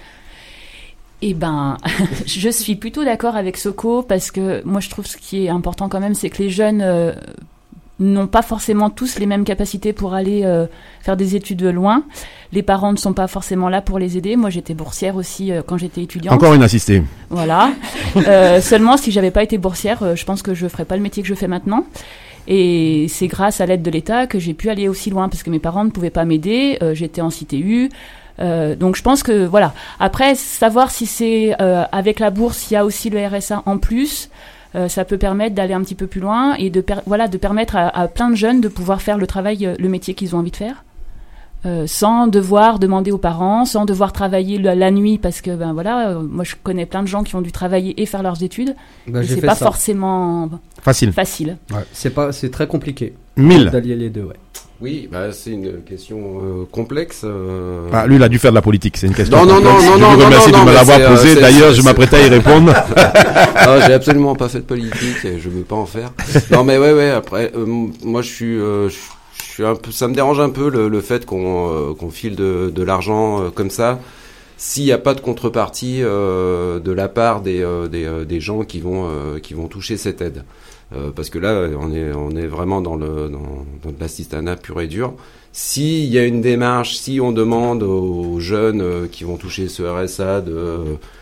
Eh ben, je suis plutôt d'accord avec Soko parce que moi je trouve ce qui est important quand même, c'est que les jeunes euh, n'ont pas forcément tous les mêmes capacités pour aller euh, faire des études loin. Les parents ne sont pas forcément là pour les aider. Moi j'étais boursière aussi euh, quand j'étais étudiante. Encore une assistée. Voilà. Euh, seulement si j'avais pas été boursière, euh, je pense que je ferais pas le métier que je fais maintenant. Et c'est grâce à l'aide de l'État que j'ai pu aller aussi loin parce que mes parents ne pouvaient pas m'aider. Euh, j'étais en C T U. Euh, donc je pense que voilà. Après, savoir si c'est euh, avec la bourse, il y a aussi le R S A en plus, euh, ça peut permettre d'aller un petit peu plus loin et de per- voilà de permettre à, à plein de jeunes de pouvoir faire le travail, euh, le métier qu'ils ont envie de faire, euh, sans devoir demander aux parents, sans devoir travailler la, la nuit parce que ben voilà, euh, moi je connais plein de gens qui ont dû travailler et faire leurs études. Bah, et j'ai c'est fait pas ça. forcément Facile. facile. Ouais. C'est pas, c'est très compliqué mille. d'allier les deux. Ouais. Oui, bah, c'est une question euh, complexe. euh. Ah, lui, il a dû faire de la politique, c'est une question. Non, non, non, complexe. non, Je non, vous non, remercie non, de me mais l'avoir c'est, posé. euh, c'est- D'ailleurs, c'est- je m'apprêtais à y répondre. Ah, j'ai absolument pas fait de politique et je veux pas en faire. Non, mais ouais, ouais. Après, euh, moi, je suis, euh, je je suis un peu, ça me dérange un peu le, le fait qu'on euh, qu'on file de, de l'argent euh, comme ça, s'il n'y a pas de contrepartie euh, de la part des euh, des, euh, des gens qui vont euh, qui vont toucher cette aide. Euh, parce que là, on est on est vraiment dans le dans, dans de l'assistanat pur et dur. S'il y a une démarche, si on demande aux jeunes euh, qui vont toucher ce R S A de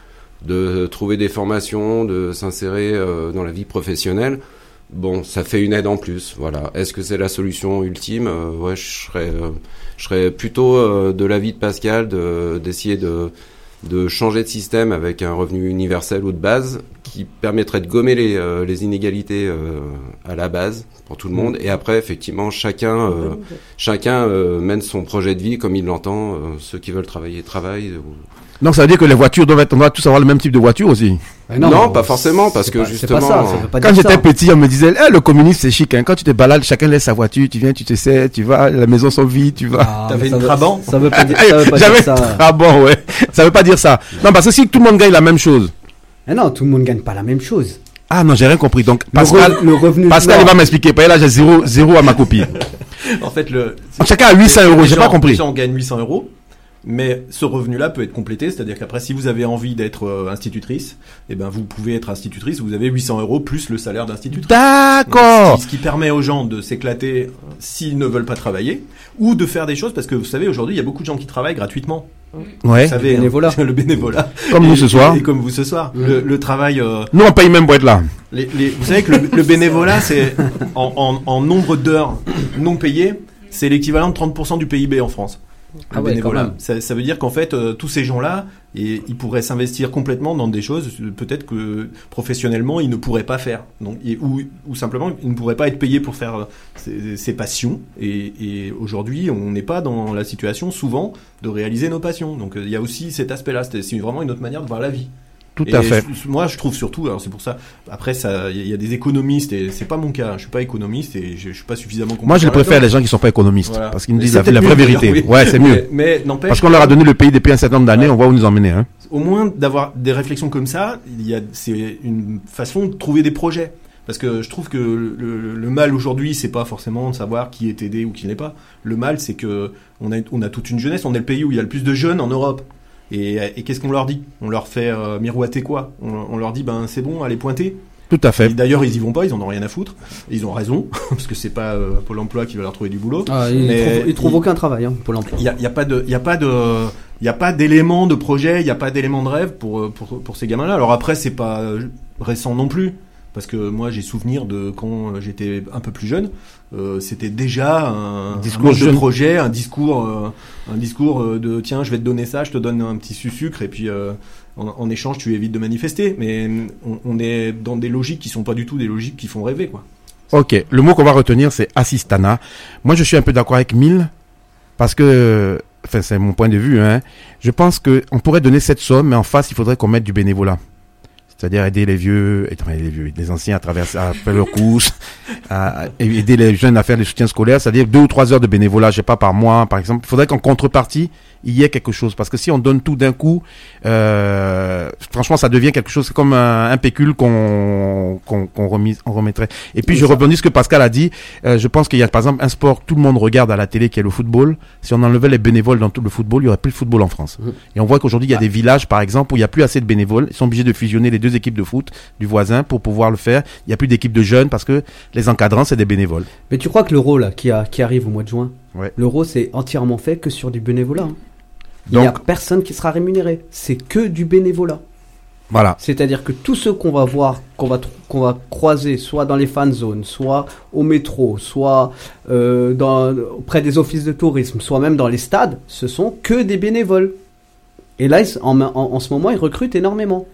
de trouver des formations, de s'insérer euh, dans la vie professionnelle, bon, ça fait une aide en plus. Voilà. Est-ce que c'est la solution ultime? euh, Ouais, je serais euh, je serais plutôt euh, de l'avis de Pascal de d'essayer de de changer de système avec un revenu universel ou de base qui permettrait de gommer les, euh, les inégalités euh, à la base pour tout le monde. Et après, effectivement, chacun, euh, chacun euh, mène son projet de vie comme il l'entend. Euh, ceux qui veulent travailler, travaillent. Ou... Donc, ça veut dire que les voitures doivent être, on doit tous avoir le même type de voiture aussi. Non, non, pas forcément, parce que pas, justement... C'est pas ça, ça veut pas Quand dire j'étais ça. petit, on me disait, eh, le communisme, c'est chic, hein. Quand tu te balades, chacun laisse sa voiture, tu viens, tu te sais, tu vas, la maison sont vides, tu vas. Ah, T'avais mais ça une veut- Trabant Ça veut pas dire, ça veut pas J'avais dire ça. Ah bon, ouais. Ça veut pas dire ça. Non, parce que si tout le monde gagne la même chose. Ah non, tout le monde gagne pas la même chose. Ah non, j'ai rien compris. Donc, Le Pascal, re- le revenu. Pascal, non. il va m'expliquer. Là, j'ai zéro, zéro à ma copie. En fait, le. Chacun a huit cents euros, les j'ai gens- pas compris. Les gens gagnent huit cents euros. Mais ce revenu-là peut être complété, c'est-à-dire qu'après, si vous avez envie d'être euh, institutrice, eh ben vous pouvez être institutrice. Vous avez huit cents euros plus le salaire d'institutrice. D'accord. Ce qui, ce qui permet aux gens de s'éclater s'ils ne veulent pas travailler, ou de faire des choses, parce que vous savez, aujourd'hui, il y a beaucoup de gens qui travaillent gratuitement. Ouais. Vous savez, bénévolat. hein, le bénévolat. Comme et, nous ce soir. Et, et comme vous ce soir. Le, le travail. Euh, Nous, on paye même pour être là. les, les, vous savez que le, le bénévolat, c'est en, en, en nombre d'heures non payées, c'est l'équivalent de trente pour cent du P I B en France. Le Ah ouais, bénévolat. quand même. Ça, ça veut dire qu'en fait, euh, tous ces gens-là, et, ils pourraient s'investir complètement dans des choses, euh, peut-être que professionnellement, ils ne pourraient pas faire. Donc, et- ou, ou simplement, ils ne pourraient pas être payés pour faire euh, ces, ces passions. Et, et aujourd'hui, on n'est pas dans la situation, souvent, de réaliser nos passions. Donc, euh, il y a aussi cet aspect-là. C'est, c'est vraiment une autre manière de voir la vie. Tout Et à fait. je- moi, je trouve surtout, alors c'est pour ça, après, ça, il y, a- il y a des économistes, et c'est pas mon cas, je suis pas économiste, et je, je suis pas suffisamment compétent Moi, je préfère là-dedans. les gens qui sont pas économistes. Voilà. Parce qu'ils nous Mais disent c'est la, la peut-être vraie mieux, vérité. d'ailleurs, oui. Ouais, c'est mieux. Mais, mais n'empêche. Parce qu'on leur a donné le pays depuis un certain nombre d'années, on voit où nous emmener, hein. Au moins d'avoir des réflexions comme ça, il y a, c'est une façon de trouver des projets. Parce que je trouve que le, le- le mal aujourd'hui, c'est pas forcément de savoir qui est aidé ou qui ne l'est pas. Le mal, c'est que on a, on a toute une jeunesse. On est le pays où il y a le plus de jeunes en Europe. Et, et qu'est-ce qu'on leur dit? On leur fait euh, miroiter quoi? on, on leur dit, ben c'est bon, allez pointer. Tout à fait. Et d'ailleurs, ils y vont pas, ils en ont rien à foutre. Et ils ont raison, parce que c'est pas euh, Pôle Emploi qui va leur trouver du boulot. Ah, ils, Mais trouvent, ils trouvent il- aucun travail, hein, pour l'emploi. Il y a, il y a pas de, il y a pas de, il y a pas d'éléments de projet, il y a pas d'éléments de rêve pour pour pour ces gamins-là. Alors après, c'est pas euh, récent non plus, parce que moi j'ai souvenir de quand j'étais un peu plus jeune, euh, c'était déjà un, Discours un mode de jeune. projet, un discours, euh, un discours euh, de tiens, je vais te donner ça, je te donne un petit sucre et puis euh, en, en échange tu évites de manifester. Mais on, on est dans des logiques qui sont pas du tout des logiques qui font rêver, quoi. Ok, le mot qu'on va retenir, c'est assistana. Moi, je suis un peu d'accord avec Mille, parce que, enfin, c'est mon point de vue, hein. Je pense que on pourrait donner cette somme, mais en face, il faudrait qu'on mette du bénévolat. C'est-à-dire aider les vieux, et- enfin, les vieux, les anciens à travers, à faire leurs courses, à, à aider les jeunes à faire des soutiens scolaires, c'est-à-dire deux ou trois heures de bénévolat, je sais pas, par mois, par exemple. Il faudrait qu'en contrepartie, il y ait quelque chose. Parce que si on donne tout d'un coup, euh, franchement, ça devient quelque chose, c'est comme un, un pécule qu'on, qu'on, qu'on remise, on remettrait. Et puis, je rebondis ce que Pascal a dit. Euh, je pense qu'il y a, par exemple, un sport que tout le monde regarde à la télé, qui est le football. Si on enlevait les bénévoles dans tout le football, il y aurait plus de football en France. Mmh. Et on voit qu'aujourd'hui, il y a des villages, par exemple, où il n'y a plus assez de bénévoles. Ils sont obligés de fusionner les deux équipes de foot du voisin pour pouvoir le faire. Il n'y a plus d'équipes de jeunes parce que les encadrants, c'est des bénévoles. Mais tu crois que l'euro, là, qui, a, qui arrive au mois de juin, Ouais. l'euro, c'est entièrement fait que sur du bénévolat, hein. Il n'y a Donc, personne qui sera rémunéré. C'est que du bénévolat. voilà. C'est-à-dire que tous ceux qu'on va voir, qu'on va, tr- qu'on va croiser, soit dans les fan zones, soit au métro, soit euh, dans, auprès des offices de tourisme, soit même dans les stades, ce sont que des bénévoles. Et là, ils- en, en, en ce moment, ils recrutent énormément.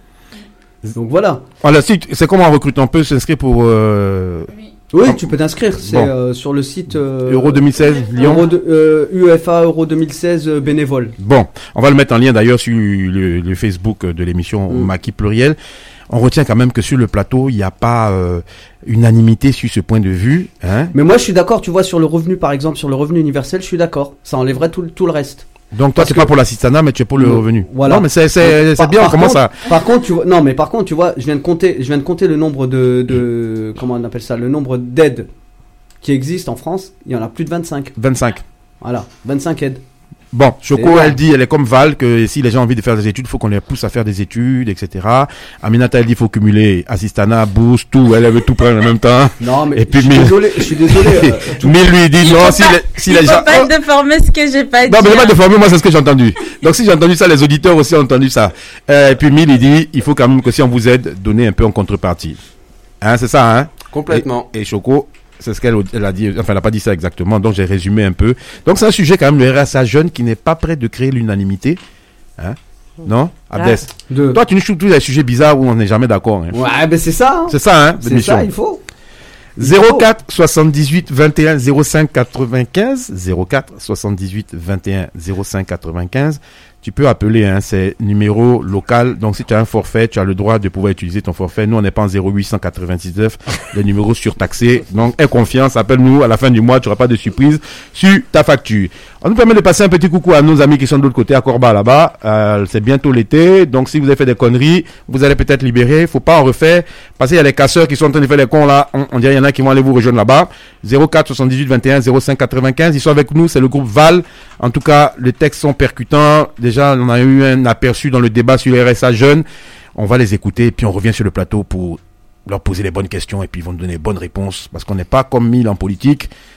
Donc voilà. Voilà, si, c'est comment on recrute? On peut s'inscrire pour euh, Oui, Ah. tu peux t'inscrire. C'est Bon. euh, sur le site euh, Euro deux mille seize, Lyon. Euro de- euh, U F A Euro deux mille seize euh, bénévole. Bon, on va le mettre en lien d'ailleurs sur le, le Facebook de l'émission Mm. Maquis Pluriel. On retient quand même que sur le plateau, il n'y a pas euh, unanimité sur ce point de vue. Hein. Mais moi, je suis d'accord. Tu vois, sur le revenu, par exemple, sur le revenu universel, je suis d'accord. Ça enlèverait tout, le- tout le reste. Donc toi, Parce tu n'es que- pas pour l'assistanat, mais tu es pour le Non. revenu. Voilà. Non, mais c'est, c'est, c'est Par- bien, on par commence contre, à... Par contre, tu vois, non, mais par contre, tu vois, je viens de compter, je viens de compter le nombre de, de, comment on appelle ça, le nombre d'aides qui existent en France. Il y en a plus de vingt-cinq. vingt-cinq. Voilà, vingt-cinq aides. Bon, Choco, énorme. elle dit, elle est comme Val, que si les gens ont envie de faire des études, il faut qu'on les pousse à faire des études, et cetera. Aminata, elle dit, il faut cumuler assistana, bourse, tout. Elle, elle veut tout prendre en même temps. Non, mais Et puis je suis mille- désolé, je suis désolé. euh, tout- Mille lui dit, Il non, faut si pas- les, si il les faut gens... pas Oh, déformer ce que j'ai pas dit. non, mais hein. pas de former, moi, c'est ce que j'ai entendu. Donc, si j'ai entendu ça, les auditeurs aussi ont entendu ça. Euh, et puis, Mille, il dit, il faut quand même que si on vous aide, donner un peu en contrepartie. Hein, c'est ça, hein? Complètement. Et, et Choco, c'est ce qu'elle elle a dit, enfin, elle n'a pas dit ça exactement, donc j'ai résumé un peu. Donc, c'est un sujet quand même, le R S A jeune, qui n'est pas prêt de créer l'unanimité. Hein? Non? Abdes. de- Toi, tu nous shootes tous les sujets bizarres où on n'est jamais d'accord. Hein. Ouais, ben c'est ça. hein. C'est ça, hein? C'est l'émission. ça, il faut. zéro quatre soixante-dix-huit vingt et un zéro cinq quatre-vingt-quinze zéro quatre soixante-dix-huit vingt et un zéro cinq quatre-vingt-quinze. Tu peux appeler, hein, c'est numéro local. Donc, si tu as un forfait, tu as le droit de pouvoir utiliser ton forfait. Nous, on n'est pas en zéro huit cent quatre-vingt-dix-neuf, le numéro surtaxé. Donc, aie confiance, appelle-nous à la fin du mois, tu n'auras pas de surprise sur ta facture. On nous permet de passer un petit coucou à nos amis qui sont de l'autre côté, à Corba, là-bas. Euh, c'est bientôt l'été. Donc, si vous avez fait des conneries, vous allez peut-être libérer. Faut pas en refaire. Parce qu'il y a les casseurs qui sont en train de faire les cons, là. On, on dirait qu'il y en a qui vont aller vous rejoindre là-bas. zéro quatre soixante-dix-huit vingt et un zéro cinq quatre-vingt-quinze. Ils sont avec nous. C'est le groupe Val. En tout cas, les textes sont percutants. Déjà, on a eu un aperçu dans le débat sur les R S A jeunes. On va les écouter et puis on revient sur le plateau pour leur poser les bonnes questions et puis ils vont nous donner les bonnes réponses parce qu'on n'est pas comme mille en politique.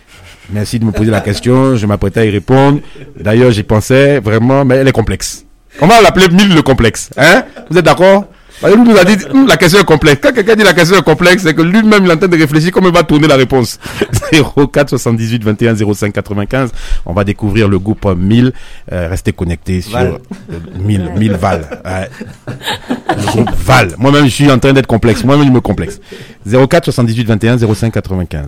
Merci de me poser la question. Je m'apprêtais à y répondre. D'ailleurs, j'y pensais vraiment, mais elle est complexe. On va l'appeler mille le complexe. Hein? Vous êtes d'accord? Il nous a dit, la question est complexe. Quand quelqu'un dit la question est complexe, c'est que lui-même, il est en train de réfléchir comment il va tourner la réponse. zéro quatre soixante-dix-huit vingt et un zéro cinq quatre-vingt-quinze. On va découvrir le groupe mille. Euh, restez connectés sur euh, mille, mille Val. Ouais. Le groupe Val. Moi-même, je suis en train d'être complexe. Moi-même, je me complexe. zéro quatre soixante-dix-huit vingt et un zéro cinq quatre-vingt-quinze.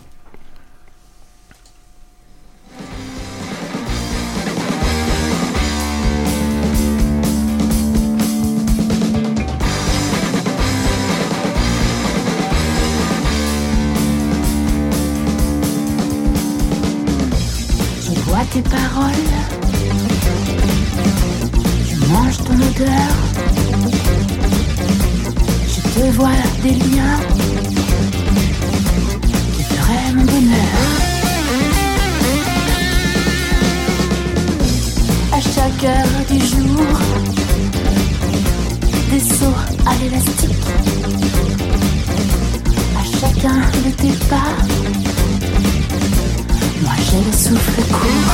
Tes paroles, je mange ton odeur, je te vois des liens qui feraient mon bonheur. À chaque heure du jour, des sauts à l'élastique, à chacun de tes pas. Moi j'ai le souffle court.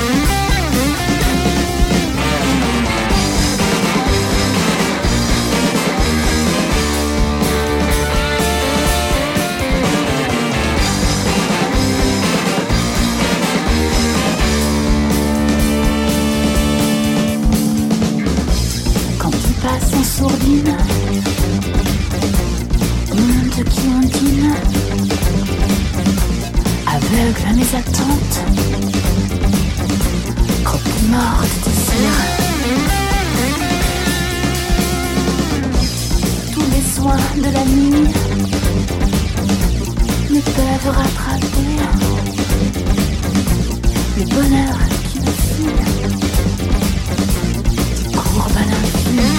Quand tu passes en sourdine, monde qui ondine, aveugle à mes attentes, croque morte de cire. Tous les soins de la nuit ne peuvent rattraper le bonheur qui me fuit, courbe à l'infini.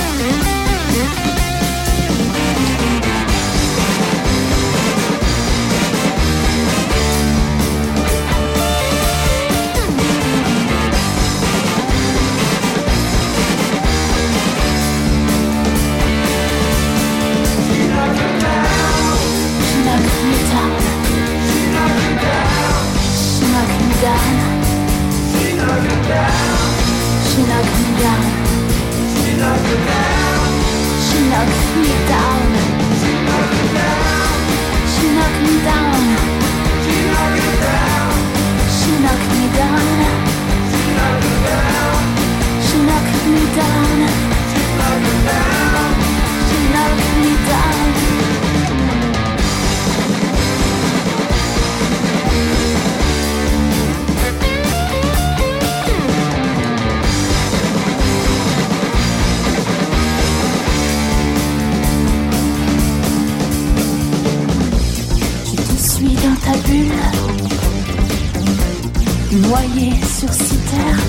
Noyé sur six terres,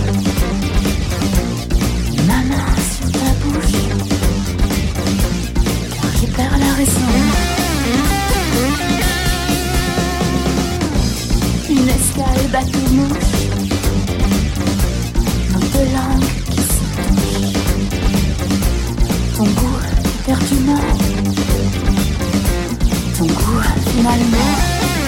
ma main sur ta bouche, car je perds la raison. Une escale bateau-mouche, nos deux langues qui se touchent, ton goût éperdument, ton goût finalement.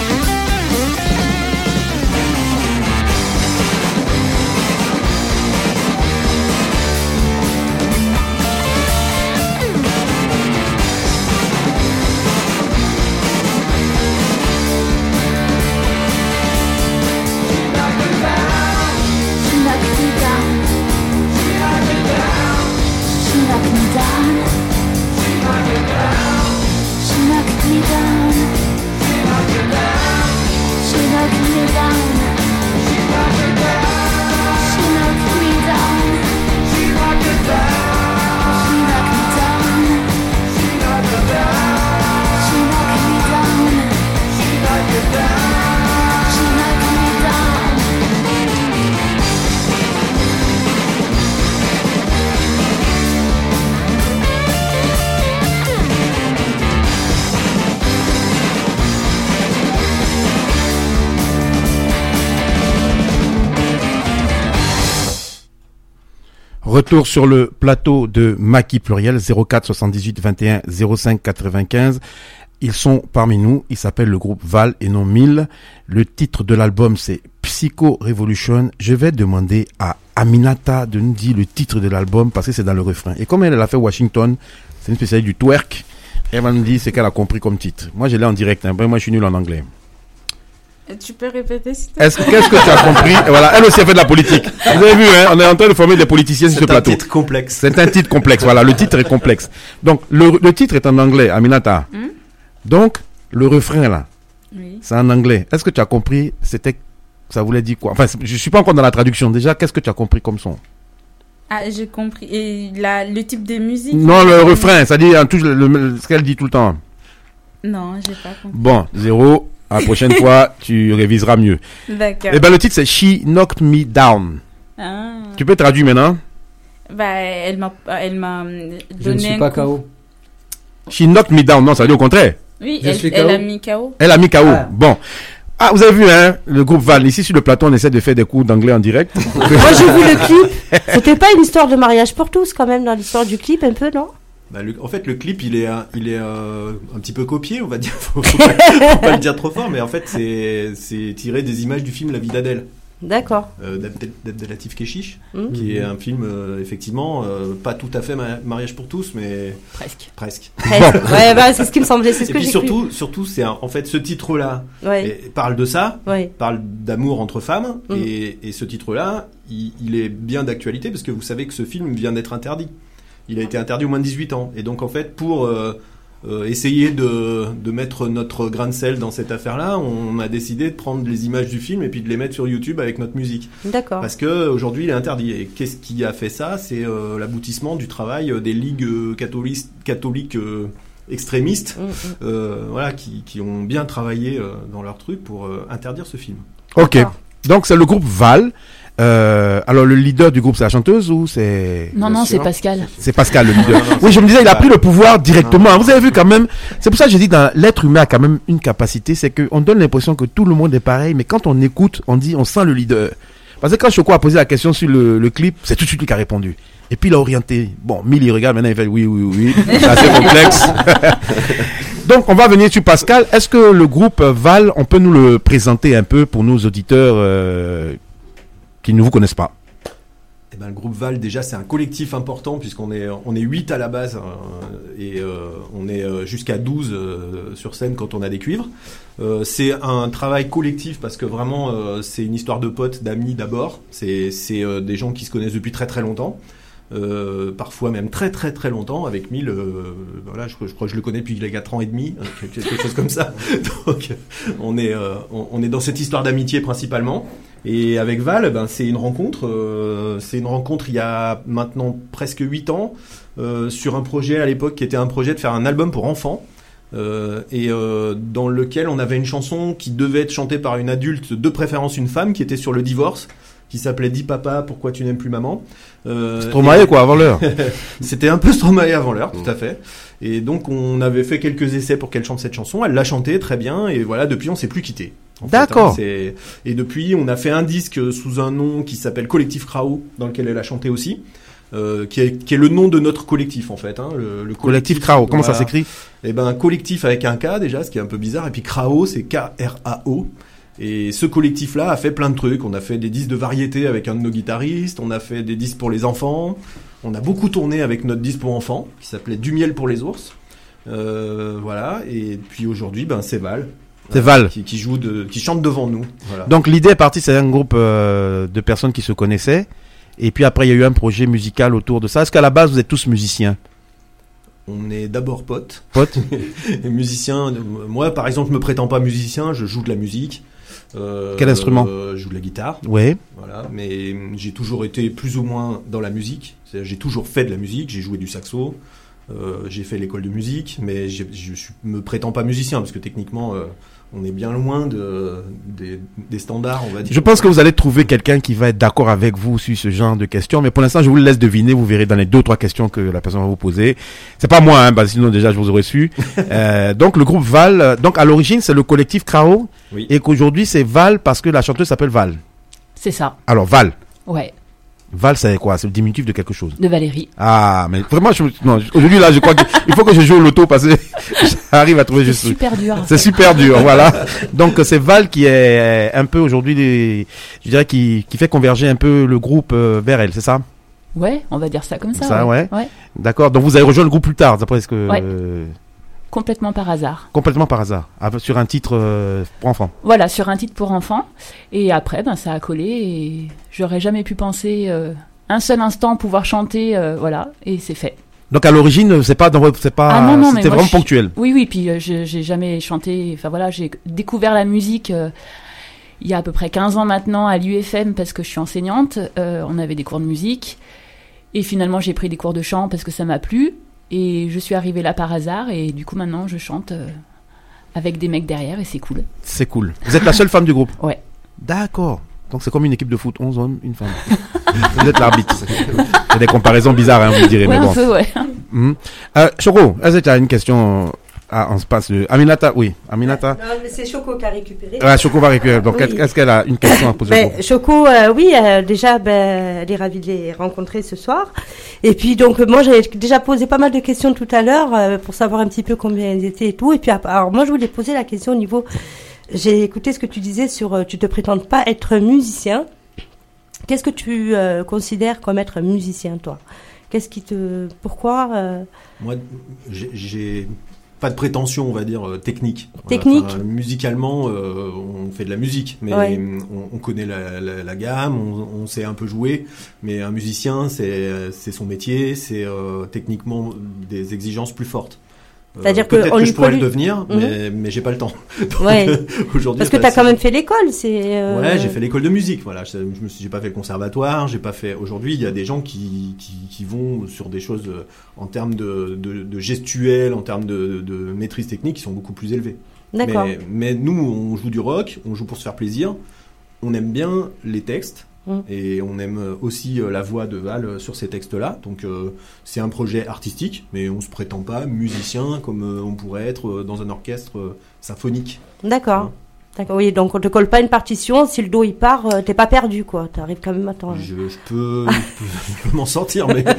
Retour sur le plateau de Maki Pluriel, zéro quatre soixante-dix-huit vingt et un zéro cinq quatre-vingt-quinze. Ils sont parmi nous, ils s'appellent le groupe Val et non Mille. Le titre de l'album c'est Psycho Revolution. Je vais demander à Aminata de nous dire le titre de l'album parce que c'est dans le refrain. Et comme elle a fait Washington, c'est une spécialiste du twerk, elle va nous dire ce qu'elle a compris comme titre. Moi je l'ai en direct, hein. Moi je suis nul en anglais. Tu peux répéter s'il te plaît? Est-ce, qu'est-ce que tu as compris? Et voilà, elle aussi a fait de la politique. Vous avez vu, hein, on est en train de former des politiciens sur ce plateau. C'est un titre complexe. C'est un titre complexe, voilà, le titre est complexe. Donc, le, le titre est en anglais, Aminata. Hmm? Donc, le refrain là, oui. C'est en anglais. Est-ce que tu as compris, c'était, ça voulait dire quoi? Enfin, je suis pas encore dans la traduction. Déjà, qu'est-ce que tu as compris comme son? Ah, j'ai compris. Et la, le type de musique? Non, le refrain, ça dit, tout, le, le, ce qu'elle dit tout le temps. Non, j'ai pas compris. Bon, zéro. La prochaine fois, tu réviseras mieux. D'accord. Eh ben, le titre, c'est She Knocked Me Down. Ah. Tu peux traduire maintenant? Bah, elle m'a, elle m'a donné. Je ne suis pas K O. She knocked me down. Non, ça veut dire au contraire. Oui, elle, elle a mis K O. Elle a mis K O. Ah. Bon. Ah, vous avez vu, hein, le groupe Val. Ici, sur le plateau, on essaie de faire des cours d'anglais en direct. Moi, j'ai vu le clip. C'était pas une histoire de mariage pour tous, quand même, dans l'histoire du clip, un peu, non? Bah, le, en fait, le clip, il est, il est euh, un petit peu copié, on va dire. Faut, faut, pas, faut pas le dire trop fort, mais en fait, c'est, c'est tiré des images du film La vie d'Adèle. D'accord. Euh, d'Abdelatif Kechiche, mmh. qui est un film, euh, effectivement, euh, pas tout à fait ma- mariage pour tous, mais presque. Presque. Presque. Ouais, bah, c'est ce qui me semblait, c'est ce et que puis j'ai surtout, cru. surtout, c'est un, en fait ce titre-là ouais. et, parle de ça, ouais. parle d'amour entre femmes, mmh. et, et ce titre-là, il, il est bien d'actualité parce que vous savez que ce film vient d'être interdit. Il a été interdit au moins de dix-huit ans. Et donc, en fait, pour euh, euh, essayer de, de mettre notre grain de sel dans cette affaire-là, on a décidé de prendre les images du film et puis de les mettre sur YouTube avec notre musique. D'accord. Parce qu'aujourd'hui, il est interdit. Et qu'est-ce qui a fait ça? C'est euh, l'aboutissement du travail des ligues euh, catholiques, catholiques euh, extrémistes, mmh, mmh. Euh, voilà, qui, qui ont bien travaillé euh, dans leur truc pour euh, interdire ce film. Ok. D'accord. Donc, c'est le groupe Val. Euh, alors le leader du groupe c'est la chanteuse ou c'est non non c'est Pascal c'est Pascal le leader. Oui je me disais il a pris le pouvoir directement. Vous avez vu quand même, c'est pour ça que j'ai dit dans l'être humain a quand même une capacité, c'est que on donne l'impression que tout le monde est pareil, mais quand on écoute on dit on sent le leader. Parce que quand Choco a posé la question sur le, le clip, c'est tout de suite lui qui a répondu. Et puis il a orienté. Bon, Mille il regarde maintenant il fait oui oui oui, c'est assez complexe. Donc on va venir sur Pascal. Est-ce que le groupe Val, on peut nous le présenter un peu pour nos auditeurs euh, qui ne vous connaissent pas? Eh ben, le groupe Val, déjà, c'est un collectif important puisqu'on est on est huit à la base euh, et euh, on est euh, jusqu'à douze euh, sur scène quand on a des cuivres. Euh, c'est un travail collectif parce que vraiment euh, c'est une histoire de potes, d'amis d'abord. C'est c'est euh, des gens qui se connaissent depuis très très longtemps. Euh, parfois même très très très longtemps. Avec Mille, euh, voilà, je, je crois que je le connais depuis qu'il a quatre ans et demi, quelque chose comme ça. Donc on est euh, on, on est dans cette histoire d'amitié principalement. Et avec Val, ben c'est une rencontre. Euh, c'est une rencontre il y a maintenant presque huit ans euh, sur un projet à l'époque qui était un projet de faire un album pour enfants. Euh, et euh, dans lequel on avait une chanson qui devait être chantée par une adulte, de préférence une femme, qui était sur le divorce, qui s'appelait Dis papa, pourquoi tu n'aimes plus maman. Euh, Stromae quoi, avant l'heure. C'était un peu Stromae avant l'heure, tout à fait. Et donc on avait fait quelques essais pour qu'elle chante cette chanson, elle l'a chantée très bien, et voilà, depuis on s'est plus quitté. D'accord. Fait, hein, c'est... Et depuis on a fait un disque sous un nom qui s'appelle Collectif Krao, dans lequel elle a chanté aussi. Euh, qui, est, qui est le nom de notre collectif en fait. Hein, le, le collectif Krao, comment voilà. Ça s'écrit? Eh ben collectif avec un K déjà, ce qui est un peu bizarre, et puis Krao c'est K R A O. Et ce collectif-là a fait plein de trucs. On a fait des disques de variété avec un de nos guitaristes, on a fait des disques pour les enfants, on a beaucoup tourné avec notre disque pour enfants qui s'appelait Du miel pour les ours. Euh, voilà. Et puis aujourd'hui, ben c'est Val. C'est Val euh, qui, qui joue, de, qui chante devant nous. Voilà. Donc l'idée est partie, c'est un groupe euh, de personnes qui se connaissaient. Et puis après, il y a eu un projet musical autour de ça. Est-ce qu'à la base, vous êtes tous musiciens? On est d'abord potes. Potes. Musiciens. Moi, par exemple, je me prétends pas musicien. Je joue de la musique. Euh, Quel instrument? euh, Je joue de la guitare. Ouais. Voilà. Mais j'ai toujours été plus ou moins dans la musique. C'est-à-dire, j'ai toujours fait de la musique. J'ai joué du saxo. Euh, j'ai fait l'école de musique. Mais je me prétends pas musicien parce que techniquement. Euh, on est bien loin de, des, des standards, on va dire. Je pense que vous allez trouver quelqu'un qui va être d'accord avec vous sur ce genre de questions, mais pour l'instant, je vous le laisse deviner. Vous verrez dans les deux ou trois questions que la personne va vous poser. C'est pas moi, hein, bah, sinon déjà je vous aurais su. euh, donc le groupe Val, donc à l'origine c'est le collectif Krao, oui. Et qu'aujourd'hui c'est Val parce que la chanteuse s'appelle Val. C'est ça. Alors Val. Ouais. Val, c'est quoi? C'est le diminutif de quelque chose. De Valérie. Ah, mais vraiment, je, non, aujourd'hui, là, je crois qu'il faut que je joue au loto parce que j'arrive à trouver C'est juste. super dur. C'est super dur, voilà. Donc, c'est Val qui est un peu aujourd'hui, des- je dirais, qui, qui fait converger un peu le groupe euh, vers elle, c'est ça? Ouais, on va dire ça comme ça. Ça, ouais. ouais. D'accord. Donc, vous avez rejoint le groupe plus tard, d'après ce que. Ouais. euh, Complètement par hasard. complètement par hasard. Ah, sur un titre euh, pour enfants. Voilà, sur un titre pour enfants. Et après, ben, ça a collé et j'aurais jamais pu penser euh, un seul instant pouvoir chanter, euh, voilà, et c'est fait. Donc, à l'origine, c'est pas dans votre, c'est pas, Ah non, non, mais c'était moi, vraiment je suis- ponctuel. Oui, oui, puis euh, je- j'ai jamais chanté, enfin voilà, j'ai découvert la musique euh, il y a à peu près quinze ans maintenant à l'U F M parce que je suis enseignante, euh, on avait des cours de musique, et finalement j'ai pris des cours de chant parce que ça m'a plu, et je suis arrivée là par hasard, et du coup maintenant je chante euh, avec des mecs derrière, et c'est cool. C'est cool. Vous êtes la seule femme du groupe? Ouais. D'accord. Donc, c'est comme une équipe de foot, onze hommes, une femme. Vous êtes l'arbitre. C'est des comparaisons bizarres, hein, vous me direz, Ouais, mais un bon. peu, ouais. Mhm. Euh, Choco, est-ce que tu as une question? Ah, on se passe de Aminata, oui. Aminata. Non, mais c'est Choco qui a récupéré. Ah, Choco va récupérer. Donc, Oui. est-ce est-ce qu'elle a une question à poser? au Ben, groupe Choco, euh, oui, euh, déjà, ben, elle est ravie de les rencontrer ce soir. Et puis, donc, euh, moi, j'avais déjà posé pas mal de questions tout à l'heure euh, pour savoir un petit peu combien ils étaient et tout. Et puis, ap- alors, moi, je voulais poser la question au niveau. J'ai écouté ce que tu disais sur. euh, tu te prétends pas être musicien. Qu'est-ce que tu euh, considères comme être musicien, toi? Qu'est-ce qui te. Pourquoi euh, Moi, j'ai- j'ai pas de prétention, on va dire, euh, technique. Voilà, Technique. enfin, musicalement, euh, on fait de la musique, mais Ouais. on, on connaît la, la, la gamme, on, on sait un peu jouer, mais un musicien, c'est c'est son métier, c'est euh, techniquement des exigences plus fortes. Euh, C'est-à-dire que peut-être on que lui je pourrais produit- le devenir, Mhm. mais, mais j'ai pas le temps. Donc, Ouais. euh, aujourd'hui, Parce que bah, tu as c'est- quand même fait l'école, c'est. euh, Ouais, j'ai fait l'école de musique. Voilà, je, je me suis, j'ai pas fait le conservatoire, j'ai pas fait. Aujourd'hui, il y a des gens qui, qui, qui vont sur des choses euh, en termes de, de, de gestuelle, en termes de, de maîtrise technique, qui sont beaucoup plus élevés. D'accord. Mais, mais nous, on joue du rock, on joue pour se faire plaisir. On aime bien les textes. Mm. Et on aime aussi euh, la voix de Val euh, sur ces textes-là. Donc euh, c'est un projet artistique, mais on se prétend pas musicien comme euh, on pourrait être euh, dans un orchestre euh, symphonique. D'accord. D'accord. Oui, donc on te colle pas une partition. Si le dos il part, euh, t'es pas perdu, quoi. T'arrives quand même à t'en. Je, je peux, je peux, je peux m'en sortir, mais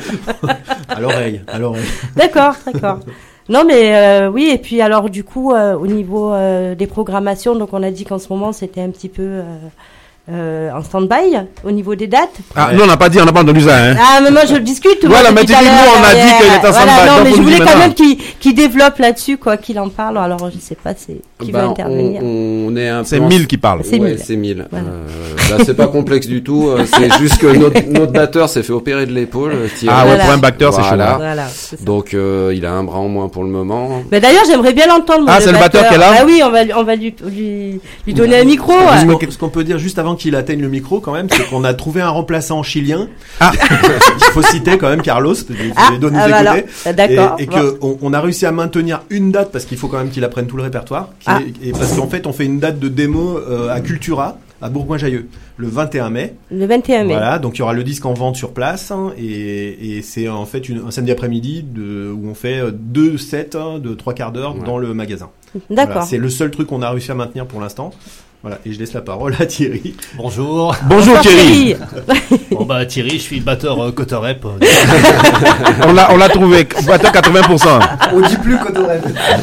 à l'oreille, à l'oreille. D'accord, d'accord. Non, mais euh, oui, et puis alors du coup, euh, au niveau euh, des programmations, donc on a dit qu'en ce moment c'était un petit peu euh, euh, en stand-by au niveau des dates. Ah, nous, on n'a pas dit, on n'a pas entendu ça, hein. Ah, mais moi je discute. moi, Voilà, mais depuis tu tout dis, à nous, l'heure, on a dit euh, qu'il était en voilà, stand-by, non, donc mais on je dit voulais quand maintenant. même qu'il qu'il développe là-dessus, quoi, qu'il en parle. Alors je sais pas c'est qui Ben, va intervenir. On, on est un C'est peu en- Mille qui parle. C'est Ouais, Mille. c'est mille. Voilà. Euh, là, c'est pas complexe du tout. euh, C'est juste que notre, notre batteur s'est fait opérer de l'épaule. euh, Thierry. Ah ouais, Voilà. pour un batteur, c'est chaud. Voilà. hein. Voilà. c'est ça. Donc, euh, il a un bras en moins pour le moment. Mais d'ailleurs, j'aimerais bien l'entendre. moi, Ah, c'est le batteur qui est là Ah oui, on va lui- on va lui lui, lui donner un micro. Ce ouais. qu'on- Ce qu'on peut dire juste avant qu'il atteigne le micro, quand même, c'est qu'on a trouvé un remplaçant chilien. Ah. Il faut citer quand même Carlos, il Ah, doit nous ah, bah écouter. alors, d'accord. Et, et que on, on a réussi à maintenir une date parce qu'il faut quand même qu'il apprenne tout le répertoire. qui Ah. est- et parce qu'en fait, on fait une date de démo euh, à Cultura, à Bourgoin-Jallieu, le vingt et un mai. Le vingt et un mai. Voilà, donc il y aura le disque en vente sur place, hein, et, et c'est en fait une- un samedi après-midi de, où on fait euh, deux sets hein, de trois quarts d'heure Ouais. dans le magasin. D'accord. Voilà, c'est le seul truc qu'on a réussi à maintenir pour l'instant. Voilà, et je laisse la parole à Thierry. Bonjour. Bonjour Thierry. Bon bah Thierry, je suis batteur euh, Cotorep. euh, On l'a, on l'a trouvé. Batteur quatre-vingts pour cent. On dit plus Cotorep.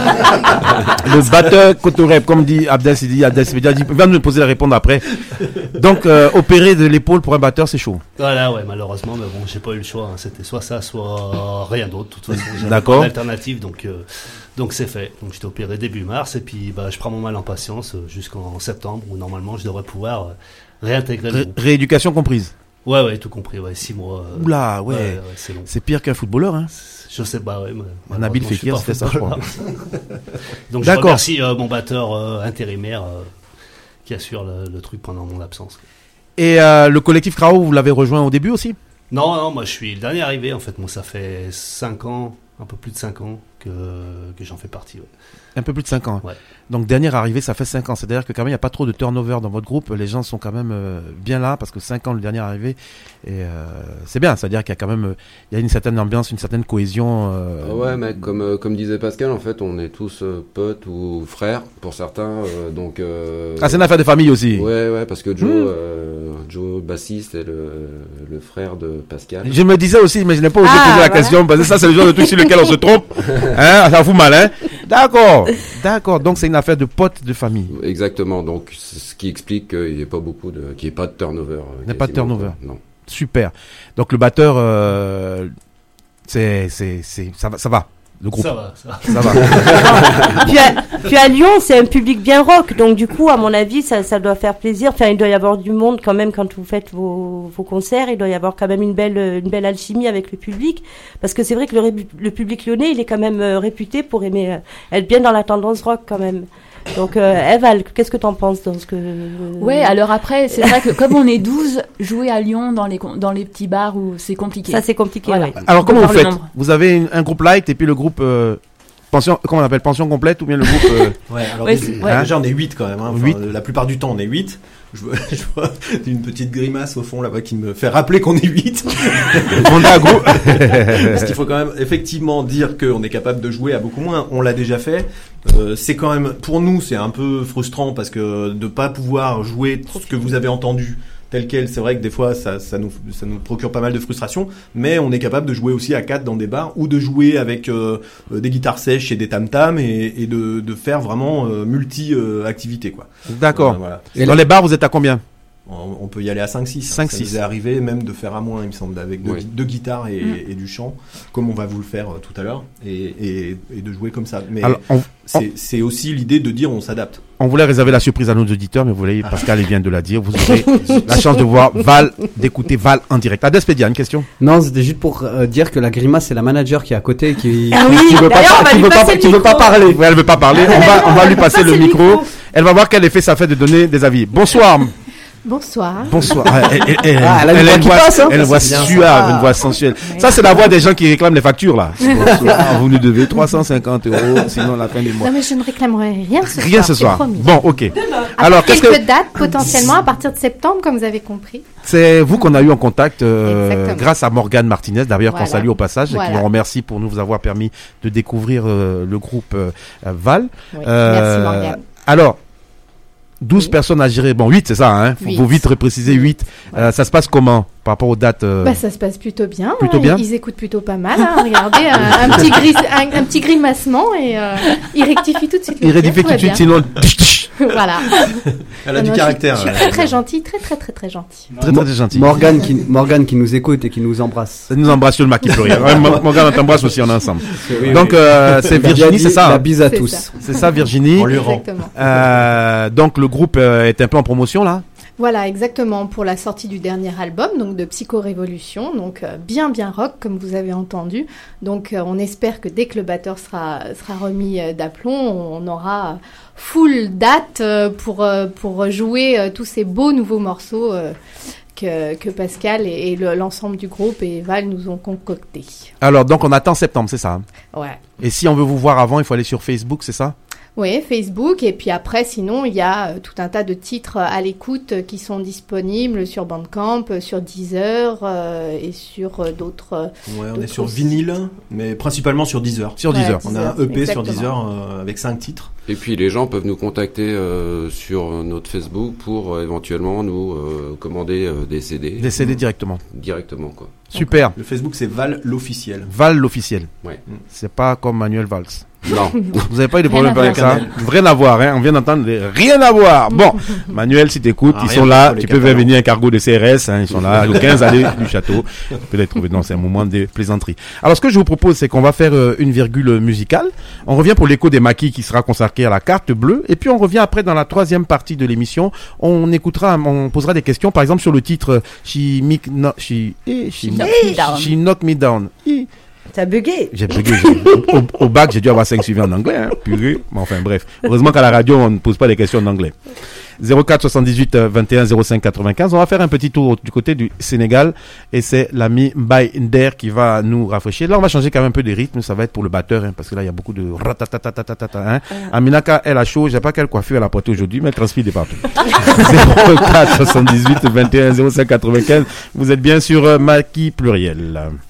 Le batteur Cotorep, comme dit Abdel Sidi, Abdel Sidi, il va nous poser la réponse après. Donc, euh, opérer de l'épaule pour un batteur, c'est chaud. Voilà, ouais, malheureusement, mais bon, j'ai pas eu le choix. hein. C'était soit ça, soit rien d'autre. De toute façon, j'avais D'accord. pas d'alternative, donc euh, donc c'est fait. Donc j'étais opéré début mars, et puis bah je prends mon mal en patience euh, jusqu'en septembre, où normalement je devrais pouvoir euh, réintégrer le Ré- groupe. rééducation comprise. Ouais, ouais, tout compris, ouais, six mois. euh, Oula, ouais. c'est long. C'est pire qu'un footballeur, hein. Je sais pas, ouais. mais- Nabil malheureusement, je suis Fekir, pas c'était ça, je crois. footballeur. Donc je D'accord. remercie euh, mon batteur euh, intérimaire euh, qui assure le, le truc pendant mon absence. Et euh, le collectif Krao, vous l'avez rejoint au début aussi? Non, non, moi je suis le dernier arrivé en fait. Moi ça fait cinq ans, un peu plus de cinq ans. que, que j'en fais partie. Ouais. Un peu plus de cinq ans. Ouais. Donc dernière arrivée, ça fait cinq ans. C'est-à-dire que quand même, il n'y a pas trop de turnover dans votre groupe. Les gens sont quand même euh, bien là parce que cinq ans le dernier arrivé. Et euh, c'est bien. C'est-à-dire qu'il y a quand même euh, il y a une certaine ambiance, une certaine cohésion. Euh... Ouais, mais comme, euh, comme disait Pascal, en fait, on est tous euh, potes ou frères pour certains. Euh, donc, euh, ah, c'est une affaire de famille aussi. Ouais, ouais, parce que Joe, mmh. euh, Joe bassiste, est le, le frère de Pascal. Je me disais aussi, mais je n'ai pas osé Ah, poser la voilà. question parce que ça, c'est le genre de truc sur lequel on se trompe. Hein, ça fout mal, hein. D'accord, d'accord. Donc c'est une affaire de potes de famille. Exactement. Donc c'est ce qui explique qu'il n'y ait pas beaucoup de, qu'il n'y ait pas de turnover. Il n'y a pas de turnover. Quoi. Non. Super. Donc le batteur, euh, c'est, c'est, c'est, ça va, ça va. Le groupe. Ça va, ça va. Ça va. puis, à, puis à Lyon, c'est un public bien rock, donc du coup, à mon avis, ça, ça doit faire plaisir. Enfin, il doit y avoir du monde quand même quand vous faites vos, vos concerts. Il doit y avoir quand même une belle, une belle alchimie avec le public, parce que c'est vrai que le, le public lyonnais, il est quand même euh, réputé pour aimer euh, être bien dans la tendance rock quand même. Donc, euh, Eval, qu'est-ce que t'en penses dans ce que... Euh... Ouais, alors après, c'est vrai que comme on est douze, jouer à Lyon dans les, dans les petits bars où c'est compliqué. Ça, c'est compliqué, voilà. ouais. Alors, comment vous Par le faites? nombre. Vous avez une, un groupe light et puis le groupe, euh, pension, comment on appelle, pension complète ou bien le groupe, euh... Ouais, alors Ouais, déjà, c'est- ouais. déjà, on est huit quand même, hein. Enfin, Huit. la plupart du temps on est huit. Je vois, je vois une petite grimace au fond là-bas qui me fait rappeler qu'on est huit. On a un groupe. Parce qu'il faut quand même effectivement dire qu'on est capable de jouer à beaucoup moins. On l'a déjà fait. Euh, c'est quand même, pour nous, c'est un peu frustrant parce que de pas pouvoir jouer ce que vous avez entendu tel quel, c'est vrai que des fois ça, ça nous ça nous procure pas mal de frustration, mais on est capable de jouer aussi à quatre dans des bars ou de jouer avec euh, des guitares sèches et des tam tam et, et de, de faire vraiment euh, multi euh, activités quoi. D'accord. Euh, voilà. Et dans les bars, vous êtes à combien? On, on peut y aller à cinq six. cinq, Ça six. nous est arrivé même de faire à moins, il me semble, avec deux, Oui. gui- deux guitares et, Mm. et du chant, comme on va vous le faire euh, tout à l'heure, et, et, et de jouer comme ça. Mais Alors, on, c'est, c'est aussi l'idée de dire on s'adapte. on voulait réserver la surprise à nos auditeurs, mais vous voyez, Pascal il vient de la dire. Vous aurez la chance de voir Val, d'écouter Val en direct. Adespédia, une question? Non, c'était juste pour euh, dire que la grimace, c'est la manager qui est à côté qui, Ah oui, qui veut pas, d'ailleurs, on va qui lui veut pas, passer le qui veut pas micro. parler. Ouais, elle veut pas parler. On va, on va lui passer le micro. Elle va voir quel effet ça fait de donner des avis. Bonsoir. Bonsoir. Bonsoir. Ah, elle, elle- elle- Ah, elle a une elle voix a une qui voix, passe, hein. elle a une voix C'est bien, ça. suave, une voix sensuelle. Ça, c'est la voix des gens qui réclament les factures, là. Bonsoir, vous nous devez trois cent cinquante euros, sinon à la fin du mois. Non mais je ne réclamerai rien ce Rien soir. ce c'est soir. promis. Bon, ok. À Alors, part qu'est-ce quelques que dates potentiellement à partir de septembre, comme vous avez compris. c'est vous qu'on a eu en contact euh, Exactement. grâce à Morgane Martinez, d'ailleurs qu'on Voilà. salue au passage et Voilà. qui nous remercie pour nous avoir permis de découvrir euh, le groupe euh, Val. Oui, Euh, merci Morgane. Alors, douze Oui. personnes à gérer. Bon, huit, c'est ça, hein. Faut, Huit. faut vite repréciser huit. Euh, ça se passe comment par rapport aux dates euh, Bah, ça se passe plutôt bien. plutôt hein. bien. Ils écoutent plutôt pas mal. Hein. Regardez, un, un petit gris, un, un petit grimacement et euh, ils rectifient tout de suite. le Il tir, rédifie tout tout va de suite, bien. sinon Voilà. Elle a Non, du non, caractère. Je suis, je euh, suis très très gentille, très très très très gentille. très très gentil. Morgane qui, Morgane qui nous écoute et qui nous embrasse. Ça nous embrasse sur le maquis pluriel. Ouais, Mo- Morgane, on t'embrasse aussi, on est ensemble. Oui, Donc, oui. euh, c'est La Virginie, bise- c'est ça? La hein bise à C'est tous. ça. C'est ça, Virginie. On lui rend. Exactement. Euh, donc, le groupe euh, est un peu en promotion, là? Voilà, exactement, pour la sortie du dernier album, donc de Psycho Révolution, donc euh, bien bien rock, comme vous avez entendu. Donc euh, on espère que dès que le batteur sera, sera remis euh, d'aplomb, on aura full date euh, pour, euh, pour jouer euh, tous ces beaux nouveaux morceaux euh, que, que Pascal et, et le- l'ensemble du groupe et Val nous ont concoctés. Alors, donc, on attend septembre, c'est ça? hein Ouais. Et si on veut vous voir avant, il faut aller sur Facebook, c'est ça? Oui, Facebook, et puis après, sinon, il y a euh, tout un tas de titres à l'écoute euh, qui sont disponibles sur Bandcamp, euh, sur Deezer euh, et sur euh, d'autres... euh, Ouais, on est d'autres sur aussi. vinyle, mais principalement sur Deezer. Sur Ouais, Deezer. On a un E P sur exactement. Deezer euh, avec cinq titres. Et puis les gens peuvent nous contacter euh, sur notre Facebook pour euh, éventuellement nous euh, commander euh, des C D. Des C D directement. Directement quoi. Super. Le Facebook c'est Val l'officiel. Val l'officiel. Ouais. C'est pas comme Manuel Valls. Non. Vous avez pas eu de Rien problème à avec voir. ça? Rien à voir, hein. On vient d'entendre des rien à voir. Bon, Manuel, si t'écoutes, Ah, ils rien sont là. pour les Tu peux Catalans. venir un cargo de C R S, hein. Ils sont là, aux quinze allées du château. Tu peux les trouver. Non, c'est un moment de plaisanterie. Alors, ce que je vous propose, c'est qu'on va faire euh, une virgule musicale. On revient pour l'écho des maquis qui sera consacré à la carte bleue. Et puis, on revient après dans la troisième partie de l'émission. On écoutera, on posera des questions, par exemple, sur le titre euh, She Make No, She, eh, she, Knock Me Down. She Knock Me Down. Eh. T'as bugué. J'ai bugué. j'ai- Au, au bac, j'ai dû avoir cinq suivis en anglais. Hein, purée. Mais enfin, bref. Heureusement qu'à la radio, on ne pose pas des questions en anglais. zéro quatre soixante-dix-huit vingt et un zéro cinq quatre-vingt-quinze. On va faire un petit tour du côté du Sénégal et c'est l'ami Mbaye Nder qui va nous rafraîchir. Là, on va changer quand même un peu des rythmes. Ça va être pour le batteur, hein, parce que là, il y a beaucoup de ratatatatata. Hein. Euh... Aminaka, elle a chaud. Je sais pas quelle coiffure elle a portée aujourd'hui, mais elle transpire de partout. zéro quatre soixante-dix-huit vingt et un zéro cinq quatre-vingt-quinze. Vous êtes bien sur euh, Maki Pluriel.